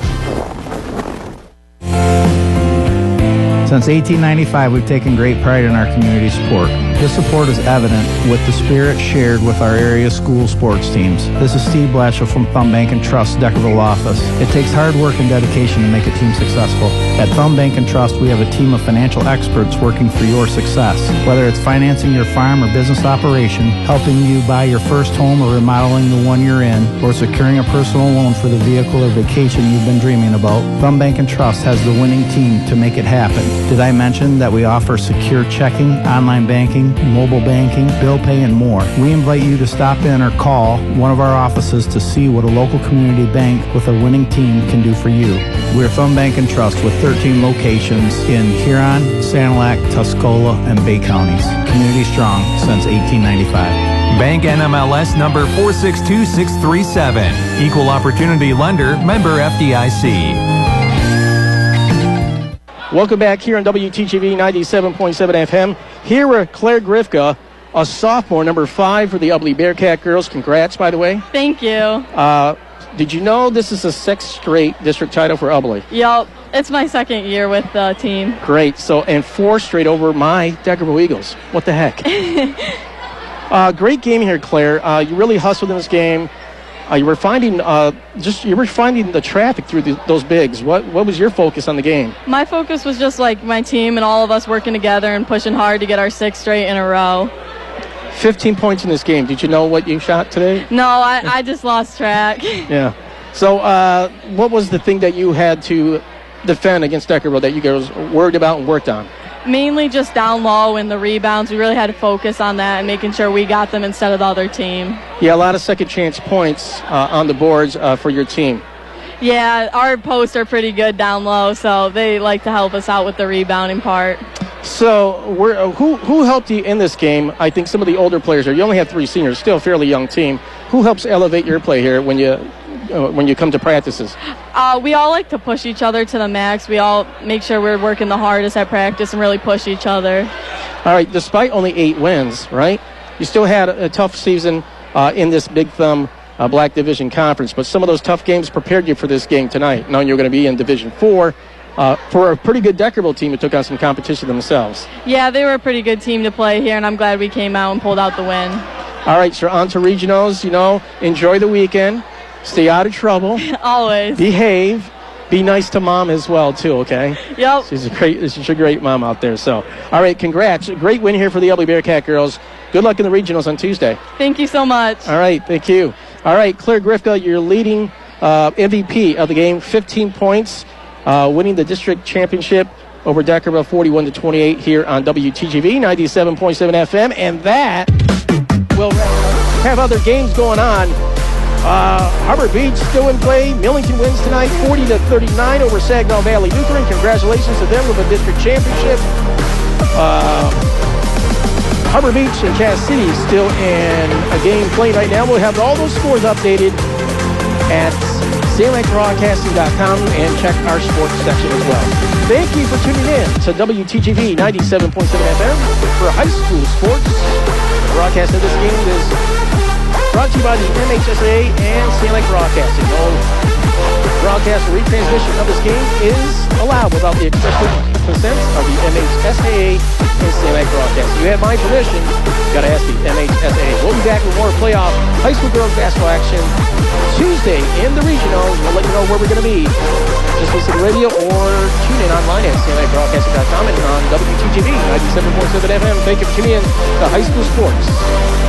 S11: Since eighteen ninety-five, we've taken great pride in our community support. This support is evident with the spirit shared with our area school sports teams. This is Steve Blatchel from Thumb Bank and Trust Deckerville office. It takes hard work and dedication to make a team successful. At Thumb Bank and Trust, we have a team of financial experts working for your success. Whether it's financing your farm or business operation, helping you buy your first home or remodeling the one you're in, or securing a personal loan for the vehicle or vacation you've been dreaming about, Thumb Bank and Trust has the winning team to make it happen. Did I mention that we offer secure checking, online banking, mobile banking, bill pay, and more? We invite you to stop in or call one of our offices to see what a local community bank with a winning team can do for you. We're Thumb Bank and Trust with thirteen locations in Huron, Sanilac, Tuscola, and Bay counties. Community strong since eighteen ninety-five.
S3: Bank N M L S number four six two six three seven. Equal Opportunity Lender, member F D I C.
S1: Welcome back here on W T G V ninety-seven point seven F M. Here with Claire Grifka, a sophomore, number five for the Ubly Bearcat girls. Congrats, by the way.
S18: Thank you.
S1: Uh, did you know this is the sixth straight district title for Ubly?
S18: Yep. It's my second year with the team.
S1: Great. So, and four straight over my Deckerville Eagles. What the heck? uh, great game here, Claire. Uh, you really hustled in this game. Uh, you were finding uh, just you were finding the traffic through the, those bigs. What what was your focus on the game?
S18: My focus was just like my team and all of us working together and pushing hard to get our sixth straight in a row.
S1: fifteen points in this game. Did you know what you shot today?
S18: No, I, I just lost track.
S1: Yeah. So uh, what was the thing that you had to defend against Deckerville that you guys were worried about and worked on?
S18: Mainly just down low and the rebounds. We really had to focus on that and making sure we got them instead of the other team.
S1: Yeah, a lot of second chance points uh, on the boards uh, for your team.
S18: Yeah, our posts are pretty good down low, so they like to help us out with the rebounding part.
S1: So we're, uh, who who helped you in this game? I think some of the older players are. You only have three seniors, still a fairly young team. Who helps elevate your play here when you uh, when you come to practices?
S18: Uh, we all like to push each other to the max. We all make sure we're working the hardest at practice and really push each other.
S1: All right, despite only eight wins, right, you still had a, a tough season uh, in this Big Thumb uh, Black Division Conference, but some of those tough games prepared you for this game tonight, knowing you're going to be in Division four uh, for a pretty good Deckerville team who took on some competition themselves.
S18: Yeah, they were a pretty good team to play here, and I'm glad we came out and pulled out the win.
S1: All right, so on to regionals. You know, enjoy the weekend. Stay out of trouble.
S18: Always.
S1: Behave. Be nice to mom as well, too, okay?
S18: Yep.
S1: She's a great, she's a great mom out there. So, all right, congrats. Great win here for the Ubly Bearcat girls. Good luck in the regionals on Tuesday.
S18: Thank you so much.
S1: All right, thank you. All right, Claire Grifka, your leading uh, M V P of the game, fifteen points, uh, winning the district championship over Deckerville forty-one to twenty-eight here on W T G V ninety-seven point seven F M. And that will have other games going on. Uh, Harbor Beach still in play. Millington wins tonight, forty to thirty-nine over Saginaw Valley Lutheran. Congratulations to them with a district championship. Uh, Harbor Beach and Cass City still in a game playing right now. We'll have all those scores updated at Sanilac Broadcasting dot com and check our sports section as well. Thank you for tuning in to W T G V ninety-seven point seven F M for high school sports. The broadcast of this game is brought to you by the M H S A A and Sanilac Broadcasting. No broadcast or retransmission of this game is allowed without the express consent of the M H S A A and Sanilac Broadcasting. You have my permission. Got to ask the M H S A A. We'll be back with more playoff high school girls basketball action Tuesday in the regionals. We'll let you know where we're going to be. Just listen to the radio or tune in online at Sanilac Broadcasting dot com and on W T G V ninety-seven point seven F M. Thank you for tuning in to high school sports.